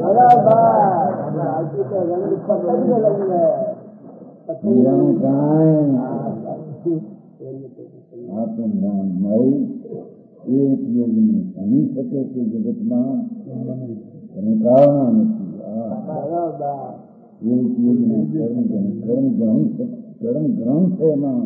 આત્મજ્ઞાનમય એક યોગીને ભણી શકે છે જગતમાં અને કારણા નથી. એક યોગીને કર્મ ગ્રહણ છે એમાં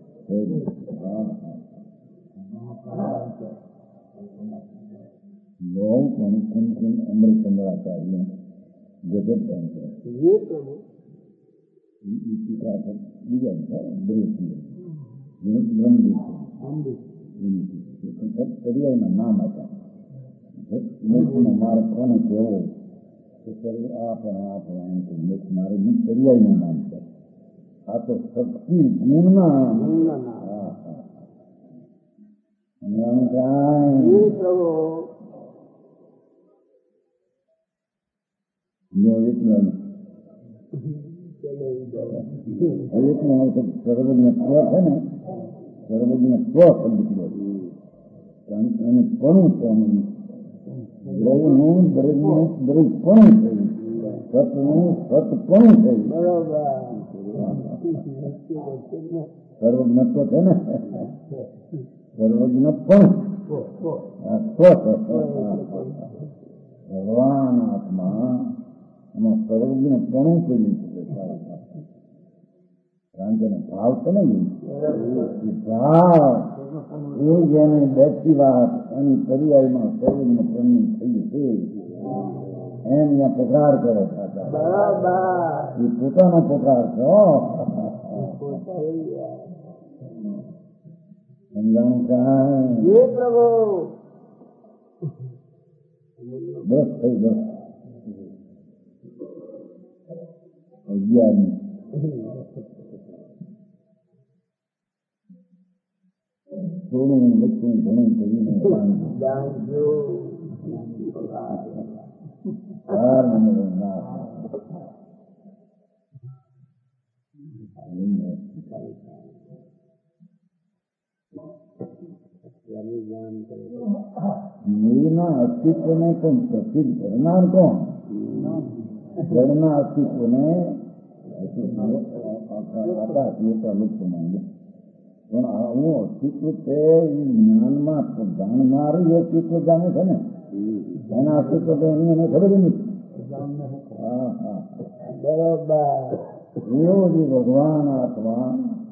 लोग कुन अमृत चंद्राचार्य जगत नाम आता मार्ग कोने केवो मारे दरियाई નું નામ છે. આ તો શક્તિ ગુણના સર્વજ્ઞ સ્વ છે ને સર્વજ્ઞ સ્વ શબ્દ કીધો અને પણ છે દ્રવ્યનું દ્રવ્ય પણ થયું સતનું સત પણ થયું સર્વજ્ઞત્વ છે ને સર્વજ્ઞ પણ ભગવાન આત્મા એમાં સર્વજ્ઞ પણ કર્યું છે. કારણ કે ભાવ છે ને ભાવ એ જેને બેઠી વાત એની પર્યાયમાં સર્વજ્ઞ પણ થયું છે એમ ત્યાં પકાર કરે એ પોતાનો પકાર છો સમજાણું કાંઈ બસ થઈ બસ 11 થોડું બધું ઘણું કરીને મેળના અસ્તિત્વને પણ પ્રસિદ્ધ કરનાર કોણ? જળના અસ્તિત્વને પણ આવું અસ્તિત્વ છે એ જ્ઞાનમાં જાણનાર અસ્તિત્વ જાણે છે ને એના અસ્તિત્વ તો એને ખબર નથી. બરોબર એવો જે ભગવાન આત્મા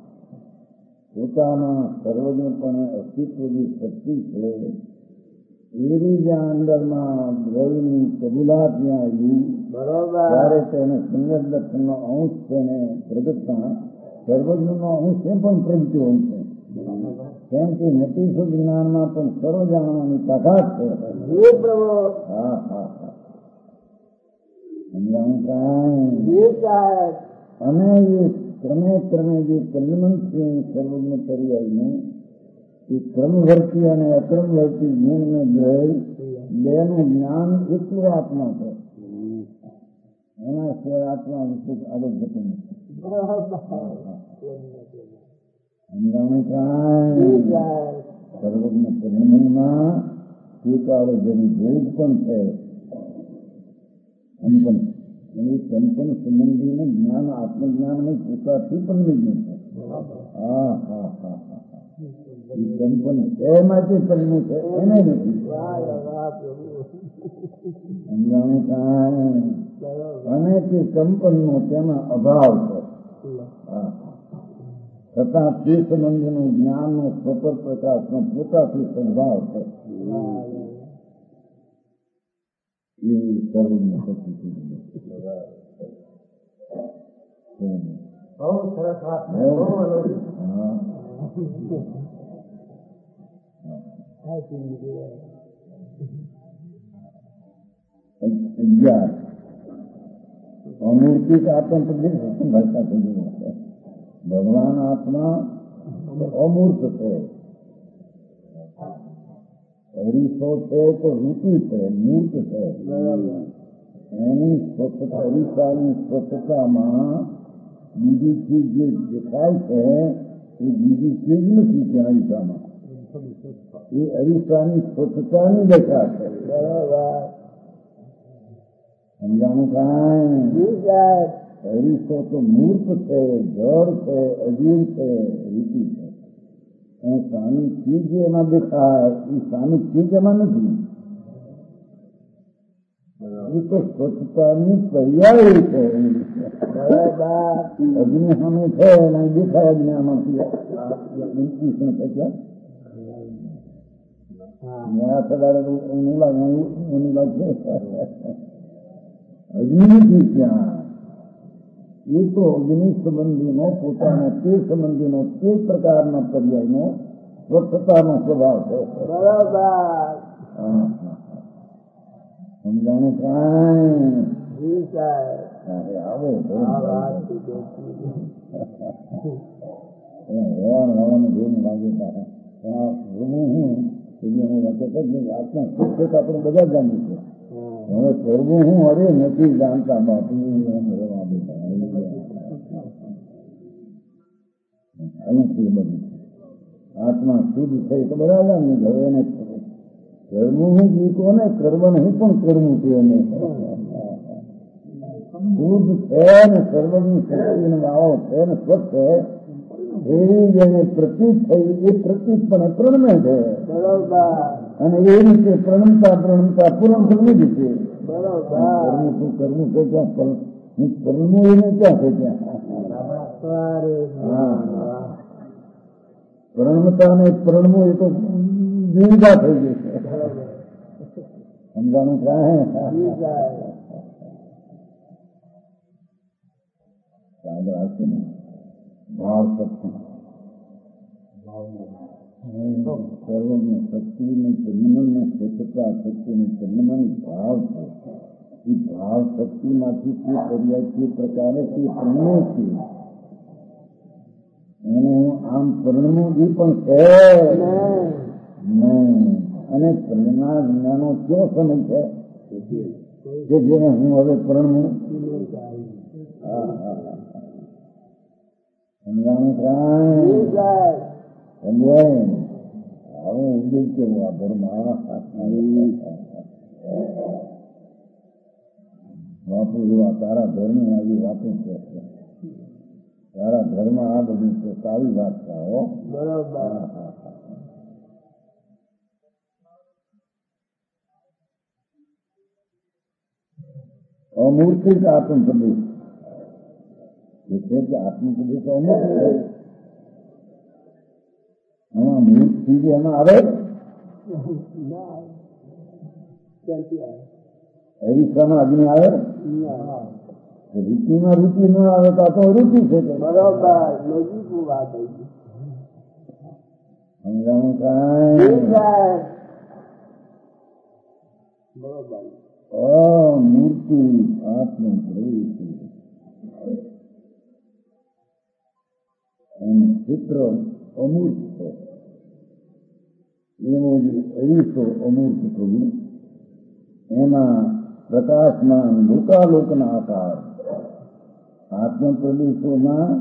પોતાના સર્વજ્ઞપણે અસ્તિત્વ જે શક્તિ છે એવી જ્યાં અંદરમાં દ્રવ્યની કબૂલાત જ્યાં આવી ત્યારે તેને સંગત દર્શનનો અંશ છે ને પ્રગટતા સર્વજ્ઞનો અંશ એ પણ પ્રગટ્યો હોય છે. કેમ કે નથી શુદ્ધ જ્ઞાનમાં પણ સર્વ જાણવાની તાકાત છે. હા હા હા અને એ ક્રમે ક્રમે જે કલ્યાણ છે સર્વજ્ઞ પર્યાયને એ ક્રમવર્તી અને અક્રમવર્તી ગુણને જોઈ બેનું જ્ઞાન એટલું આત્મા છે. એના સિવાય આત્મા વિશે આગળ જતું નથી. સર્વજ્ઞ પરિણયમાં સ્વીકારો જેની ભેદ પણ છે કંપન એની કંપન સંબંધીને જ્ઞાન આત્મજ્ઞાનને સ્વીકારથી પણ નહીં છે. હા હા હા હા એ કંપન એમાંથી પરિણય છે એને નથી સમજાણું કાંઈ અને તે કંપનનો તેના અભાવ છે. છતાં તે સંબંધનું જ્ઞાનનો સ્વતંત્ર પ્રકાશનો પોતાથી સદભાવ છે. એ સર્વની શક્તિ છે. બહુ સરસ વાત. અમૂર્તિક આત્મ પ્રદેશ ભાષા થઈ ગઈ છે. ભગવાન આત્મા અમૂર્ત છે. હરીફો છે તો રૂપી છે, મૂર્ત છે. એની સ્વચ્છતા, હરીફાની સ્વચ્છતામાં બીજી ચીજ જે દેખાય છે એ બીજી ચીજ નથી ત્યાં હરીફામાં. એ હરીફાની સ્વચ્છતાની દેખા છે. સમજાણું કાંઈ? હરીફો તો મૂર્ત છે, જળ છે, અજીર છે, રૂપી છે. એ સામી ચીજ એમાં દેખાય એ સામી ચીજ એમાં નથી. એ તો સ્વચ્છતાની પર્યાય છે. અગ્નિ સામે છે અને દેખાય અગ્નિ આમાંથી અગ્નિથી ક્યાં? એ તો અગ્નિ સંબંધીનો પોતાના તે સંબંધીનો તે પ્રકારના પર્યાયનો સ્વચ્છતાનો સ્વભાવ છે. સમજાણું કાંઈ? આવો રહેવાનું જોઈને લાગે આત્મા સુખ છે તો આપણે બધા જાણીએ છીએ. હવે કરવું હું અરે નથી જાણતા બાપુ રહેવા દેતા. અહીંથી બધું આત્મા શુદ્ધ થઈ તો બરાબર ને. હવે એને કરવું હું જીતો ને કર્મ નહીં પણ કરવું છે. એને શુદ્ધ છે ને સર્વની શક્તિનો ભાવ છે ને સ્વચ્છ છે. એવી જેને પ્રતીત થઈ એ પ્રતીત પણ પ્રણમે છે. અને એ રીતે પ્રણમતા પૂરણ થવું જ છે. કરવું છે ત્યાં પ્રણમું એને ક્યાં છે ત્યાં? પ્રણમતા ને પ્રણમું એ તો દુવિધા થઈ ગઈ છે. સમજાણું કાંઈ? યાદ રાખશે ને ભાવ શક્તિ સર્વની શક્તિની પરિમળને સ્વચ્છતા શક્તિની પરિમળ ભાવ છે. એ ભાવ શક્તિમાંથી તે પર્યાય તે પ્રકારે તે પ્રણમે છે. એને હું આમ પ્રણમું એ પણ છે નહીં. અને પ્રણના જ્ઞાનો કેવો સમય છે કે જેને હું હવે પ્રણમું? સમજાણું કાંઈ? સમજાય? હવે ઉદ્યોગ કેવું આ ઘરમાં બાપુ જેવા તારા ઘરની આવી વાતો છે. તારા ઘરમાં આ બધું છે સારી વાત છે. બરોબર. અમૂર્તિક આત્મ પ્રદેશ એટલે કે આત્મ પ્રદેશ અમૂર્ત છે. એમાં મૂર્ત ચીજ એમાં આવે હરીફામાં અગ્નિ આવે. રૂચિમાં રૂચિ ન આવે તો આ તો રૂચિ છે. સમજાણું કાંઈ? મૂર્તિ આત્મ પ્રવેશ અને ચિત્ર અમૂર્ત છે. એનો જે અરીસો અમૂર્ત થયું એમાં પ્રકાશમાં લોકાલોકના આકાર આત્મ પ્રદેશોમાં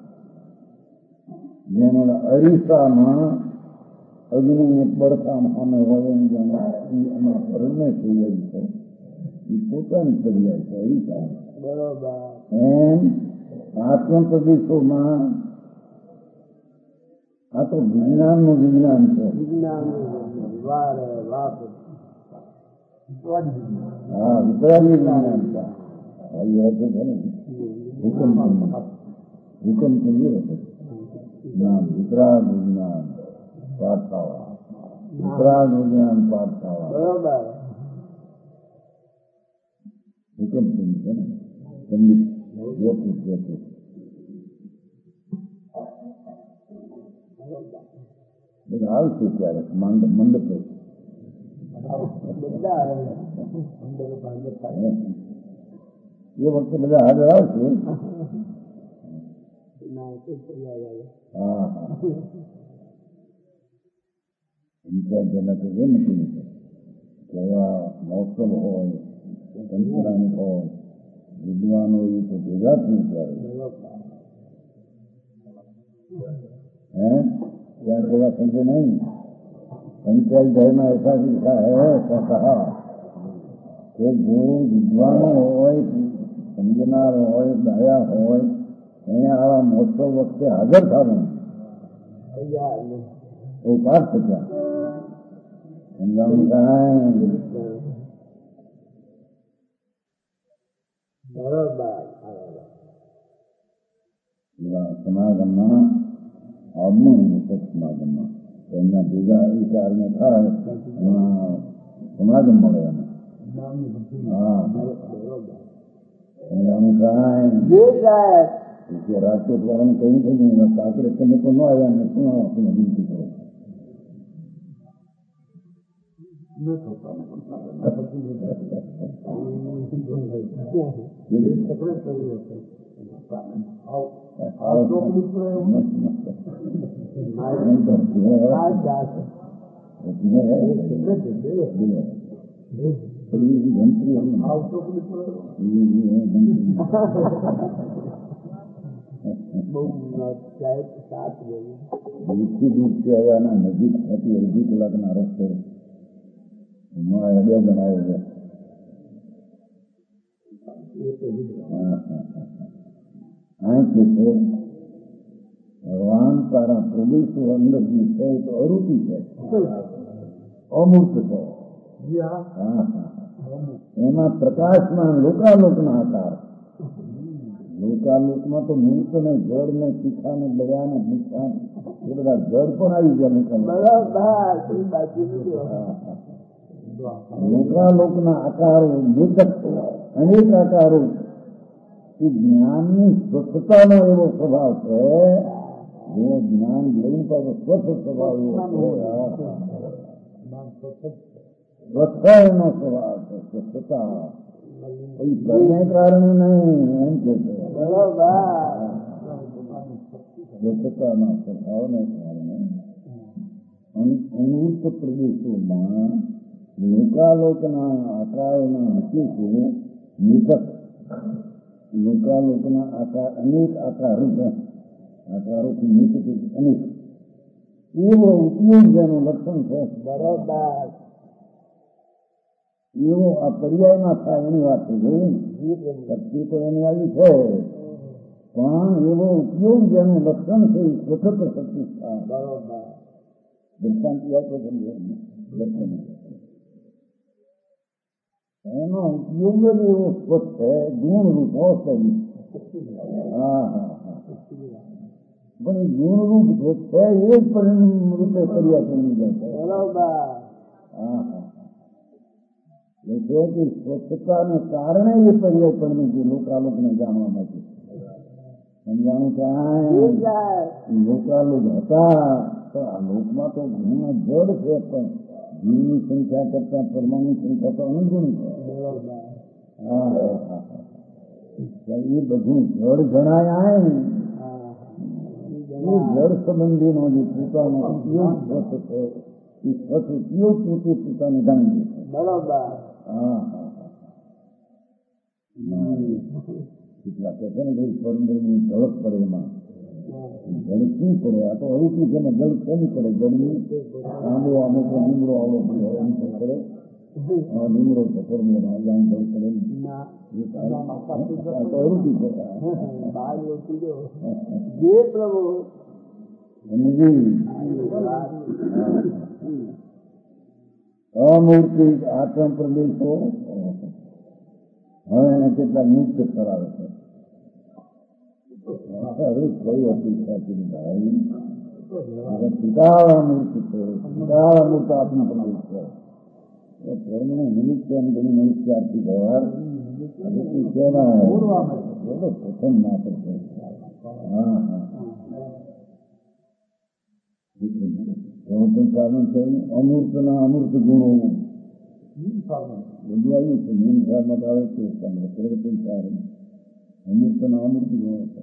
જેના અરીસામાં અગ્નિ પડખામ સામે હોય એમાં પરણે થઈ ગઈ છે. એ પોતાની પર્યાય છે અરીસા. એમ આત્મ પ્રદેશોમાં આ તો વિજ્ઞાનનું વિજ્ઞાન છે. હા, વિતરાગી વિજ્ઞાન છે. ભાઈ રહેતો છે ને હુકમ કરીએ જ્ઞાન વિતરાગ વિજ્ઞાન પાઠશાળા વિતરાગ વિજ્ઞાન પાઠશાળા બરોબર હુકમ કરી છે ને સંગીત વ્યક્તિ વ્યક્તિ બધા આવશે ત્યારે મંડપ બધા એ વખતે બધા હાજર આવશે. હા વિચારજનક એ નથી કે એવા મહોત્સવ હોય સંસ્કૃતિ હોય વિદ્વાનો એ તો ભેગા થઈ ત્યારે ત્યાં सेवा समझे नहीं पंचायत घर में ऐसा लिखा है ऐसा कहा कि जो विद्वानो होय समझनार होय दया होय आवा महोत्सव वखते हाजर थावुं एक अर्थ क्या समझावुं कांई समागमમાં આદમી સમાગમમાં એમના ભેગા વિચારને થાય સમાગમ મળે એને હા સમજાવવાનું કાંઈ રાજકોટ વાળાને કઈ થઈ આપણે તમે તો ન આવ્યા ને શું આપણે વિનંતી કરો નજીક હતી અડધી કલાકના રસ્તે બે જણ આવે છે ભગવાન તારા પ્રદેશો અંદરની છે તો અરુચિ છે અમૂર્ત છે એમાં પ્રકાશમાં લોકાલોકના આકાર લોકાલોકમાં તો મૂર્ત ને જળ ને તીખા ને દયા ને મીઠા એ બધા જળ પણ આવી ગયા લોકાલોકના આકારો અનેક આકારો કે જ્ઞાનની સ્વચ્છતાનો એવો સ્વભાવ છે જેવો જ્ઞાન લઈને પાછો સ્વચ્છ સ્વભાવ એવો સ્વચ્છતાનો સ્વભાવ છે સ્વચ્છતા એને કારણે નહીં એમ કે સ્વચ્છતાના સ્વભાવને કારણે અમૃત પ્રદેશોમાં લોકાલોકના આકારોના હકીકો નિકટ લોકાલોકના આકાર અનેક આકારો છે આકારોથી નિકટ અનેક એવો ઉપયોગ જેનું લક્ષણ છે બરોબર એવો આ પર્યાયમાં થાય એની વાત છે શક્તિ તો એની આવી છે પણ એવો ઉપયોગ જેનું લક્ષણ છે એ સ્વતંત્ર શક્તિ બરોબર દર્શાંતિ આપો લક્ષણ એનો ઉપયોગ જ એવો સ્વચ્છ છે ગુણરૂપ અવસ્થાની હા હા હા પણ એ ગુણરૂપ જે છે એ જ પરિણામ રૂપે કર્યા કરી જાય છે બરાબર હા હા એટલે કે સ્વચ્છતાને કારણે એ પર્યાય પરિણમે છે લોકાલોકને જાણવા માટે સમજાણું કાંઈ લોકાલોક હતા તો આ લોકમાં તો ઘણા જડ છે પણ જીવની સંખ્યા કરતા પરમાણુની સંખ્યા તો અનુગુણ છે એ બધું જળ જણાય એ જળ સંબંધીનો જે પોતાનો ઉપયોગ સ્વચ્છ છે એ સ્વચ્છ ઉપયોગ પોતે પોતાને જાણી છે બરોબર હા કેટલા કહે છે ને ભાઈ સ્વર્ણની ઝડપ પડે એમાં જળ શું પડે આ તો હળું છે ને જળ કેની પડે જળની આંબો આમે તો લીમડો આવડો પડે એમ તો પડે લીમડો પથ્થરનો જળ પડે તો હળું છે પ્રભુ અમૂર્તિ આત્મ પ્રદેશો હવે એને કેટલા મુક્ત કરાવે છે. કઈ અપેક્ષા છે ભાઈ? પિતાળા મૂર્તિ છે, પિતાળા મૂર્ત આપના પ્રદેશ છે. ધર્મને નિમિત્તે ઘણી નૈત્યાર્થી વ્યવહાર પ્રથમ માત્ર છે. હા હા, સાધન છે. અમૂર્તના અમૂર્ત ગુણો બધું આવ્યું છે. નિયમ સારમાં આવે છે. પ્રવર્તન સારું અમૂર્તના અમૂર્ત ગુણો છે.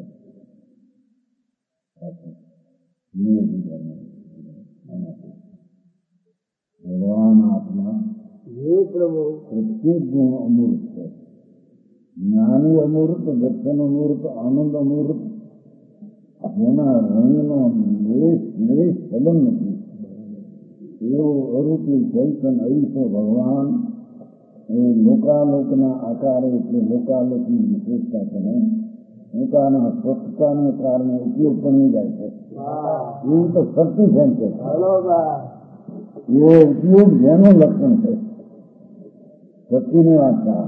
ભગવાન આત્મા પ્રત્યેક ગુણ અમૂર્ત છે. જ્ઞાની અમૂર્ત, દર્શન અમૂર્ત, આનંદ અમૂર્ત, જેના રણનો લેશ સંબંધ નથી એવો અરૂપી ચૈતન અરીસો ભગવાન એ લોકાલોકના આકારે એટલે લોકાલોકની વિશેષતા છે ને પોતાના સ્વચ્છતાને કારણે ઉપયોગ બની જાય છે. એવું તો સફિશિયન્ટ છે. એ ઉપયોગ જેનું લક્ષણ છે. સતીની વાત છે.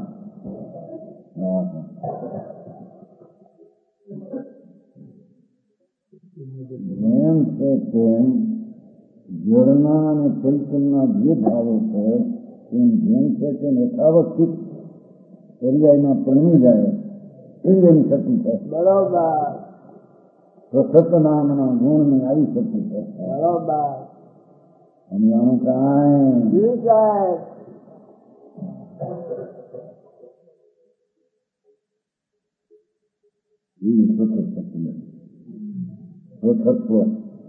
જેમ છે તેમ જળના અને ચૈતનના જે ભાવો છે તેમ જેમ છે તેમ યથાવસ્થિત પર્યાયમાં પરણી જાય એવી એની શક્તિ છે. બરોબર. સતત નામના ગુણની આવી શક્તિ છે. બરોબર. અને આનું કાંઈ એવી સતત શક્તિ નથી. સ્વતત્વપણું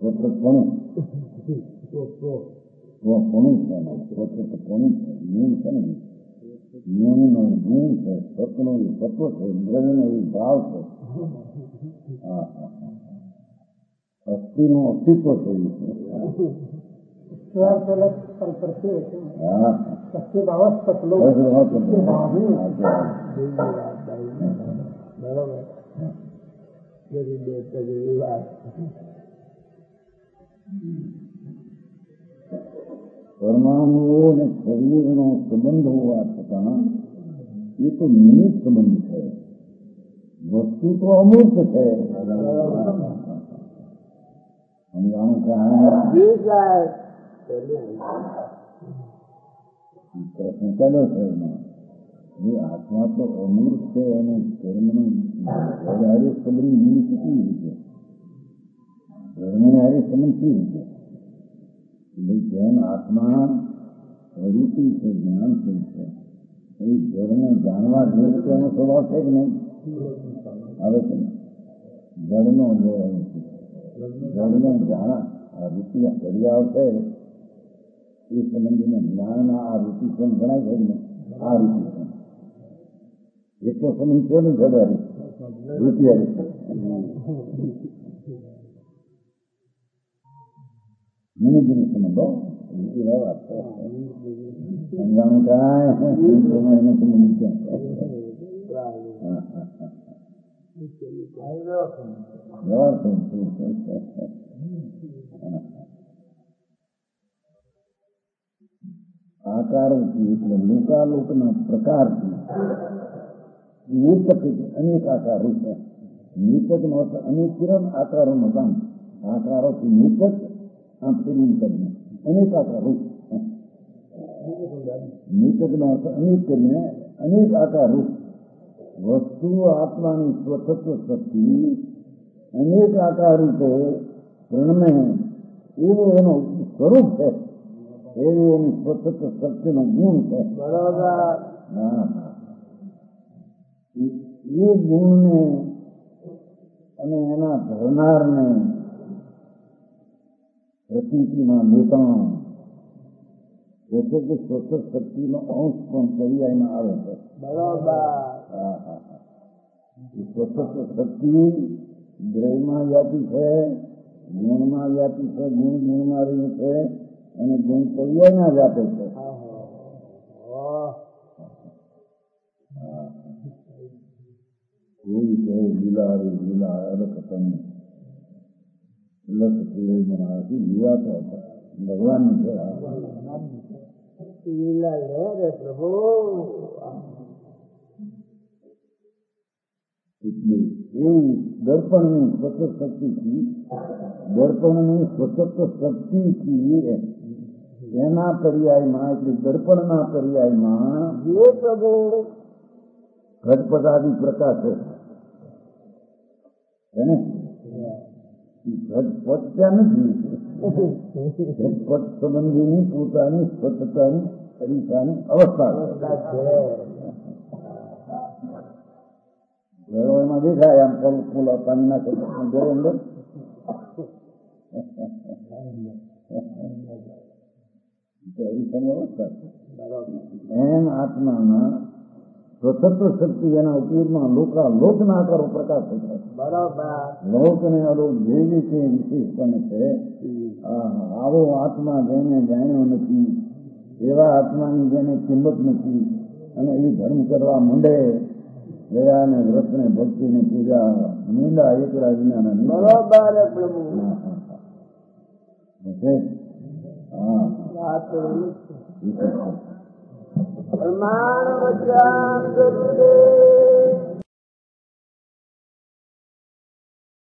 છે. નિયમ છે ને નિયમનો ગુણ છે, સતનો એ તત્વ છે, દ્રવ્યનો એ ભાવ છે. હા હા હા, અસ્થિનું અસ્તિત્વ છે. પરમાણુઓ અને શરીરનો સંબંધ હોવા છતાં એ તો નિમિત્ત સંબંધ છે. વસ્તુ તો અમૂર્ત છે. પ્રશ્ન ચાલ્યો છે એમાં એ આત્મા તો અમૂર્ત છે અને ધર્મનું હારે સંબંધ નિમિત્ત કેવી રીતે? ધર્મને હારે સંબંધ કેવી રીતે? એટલે જેમ આત્મા રૂચિ છે, જ્ઞાન છે, એ જળને જાણવા જોઈએ તો એનો સ્વભાવ છે કે નહીં? આવે છે ને જળનો જળને જાણા આ રૂચિના દરિયાઓ છે એ સંબંધીને જ્ઞાનના આ રૂચિ કેમ ગણાય છે ને? આ રૂચિ છે એટલો સંબંધ છે ને જડારી રૂપિયા મિનિટની સંબંધો એવા વાત છે. સમજાણું કાંઈ એનો સંબંધ છે. આકારોથી એટલે લોકાલોકના પ્રકારથી નિકટ અનેક આકારો છે. નિકટનો અર્થ અનેક કિરણ આકારોનો કામ આકારોથી નિકટ આમ ફેરવી કરીને અનેક આકારો નિકટનો અર્થ અનેક કરીને અનેક આકારો વસ્તુ આત્માની સ્વતત્વ શક્તિ અનેક આકાર રૂપે પ્રણમે એવું એનું સ્વરૂપ છે. એવું એની સ્વતત્વ શક્તિનો ગુણ છે. બરોબર. હા એ ગુણને અને એના ધરનારને પ્રતીતિમાં લેતા એટલે કે સ્વતઃ શક્તિનો અંશ પણ પર્યાયમાં આવે છે. બરોબર. હા હા હા, સ્વતઃ શક્તિ દ્રવ્યમાં વ્યાપી છે, ગુણમાં વ્યાપી છે, ગુણ ગુણમાં રહ્યું છે અને ગુણ પર્યાયમાં વ્યાપે છે. એવી છે લીલા લીલા અલકતન લક્ષ લીલા તો ભગવાનની છે. લીલા લે રે પ્રભુ. એટલે એ દર્પણની સ્વતઃ શક્તિથી એના પર્યાયમાં એટલે દર્પણના પર્યાયમાં જે પ્રભુ ઘટપટાદી પ્રકાશ એને ઘટપટ ત્યાં નથી. ઘટપટ સંબંધીની પોતાની સ્વચ્છતાની તરીકાની અવસ્થા ઘરો એમાં દેખાય આમ પલ ફૂલ પાણી નાખે ઘરે અંદર એમ આત્માના સ્વતંત્ર શક્તિ એના ઉપયોગમાં લોકના આકારો પ્રકાશ થતા લોક ને અલોક જે છે વિશેષપણે છે. આવો આત્મા જેને જાણ્યો નથી એવા આત્માની જેને કિંમત નથી અને એ ધર્મ કરવા માંડે દયા ને વ્રત ને ભક્તિ ને પૂજા નિંદા એકલા વિના પ્રમાણ વચન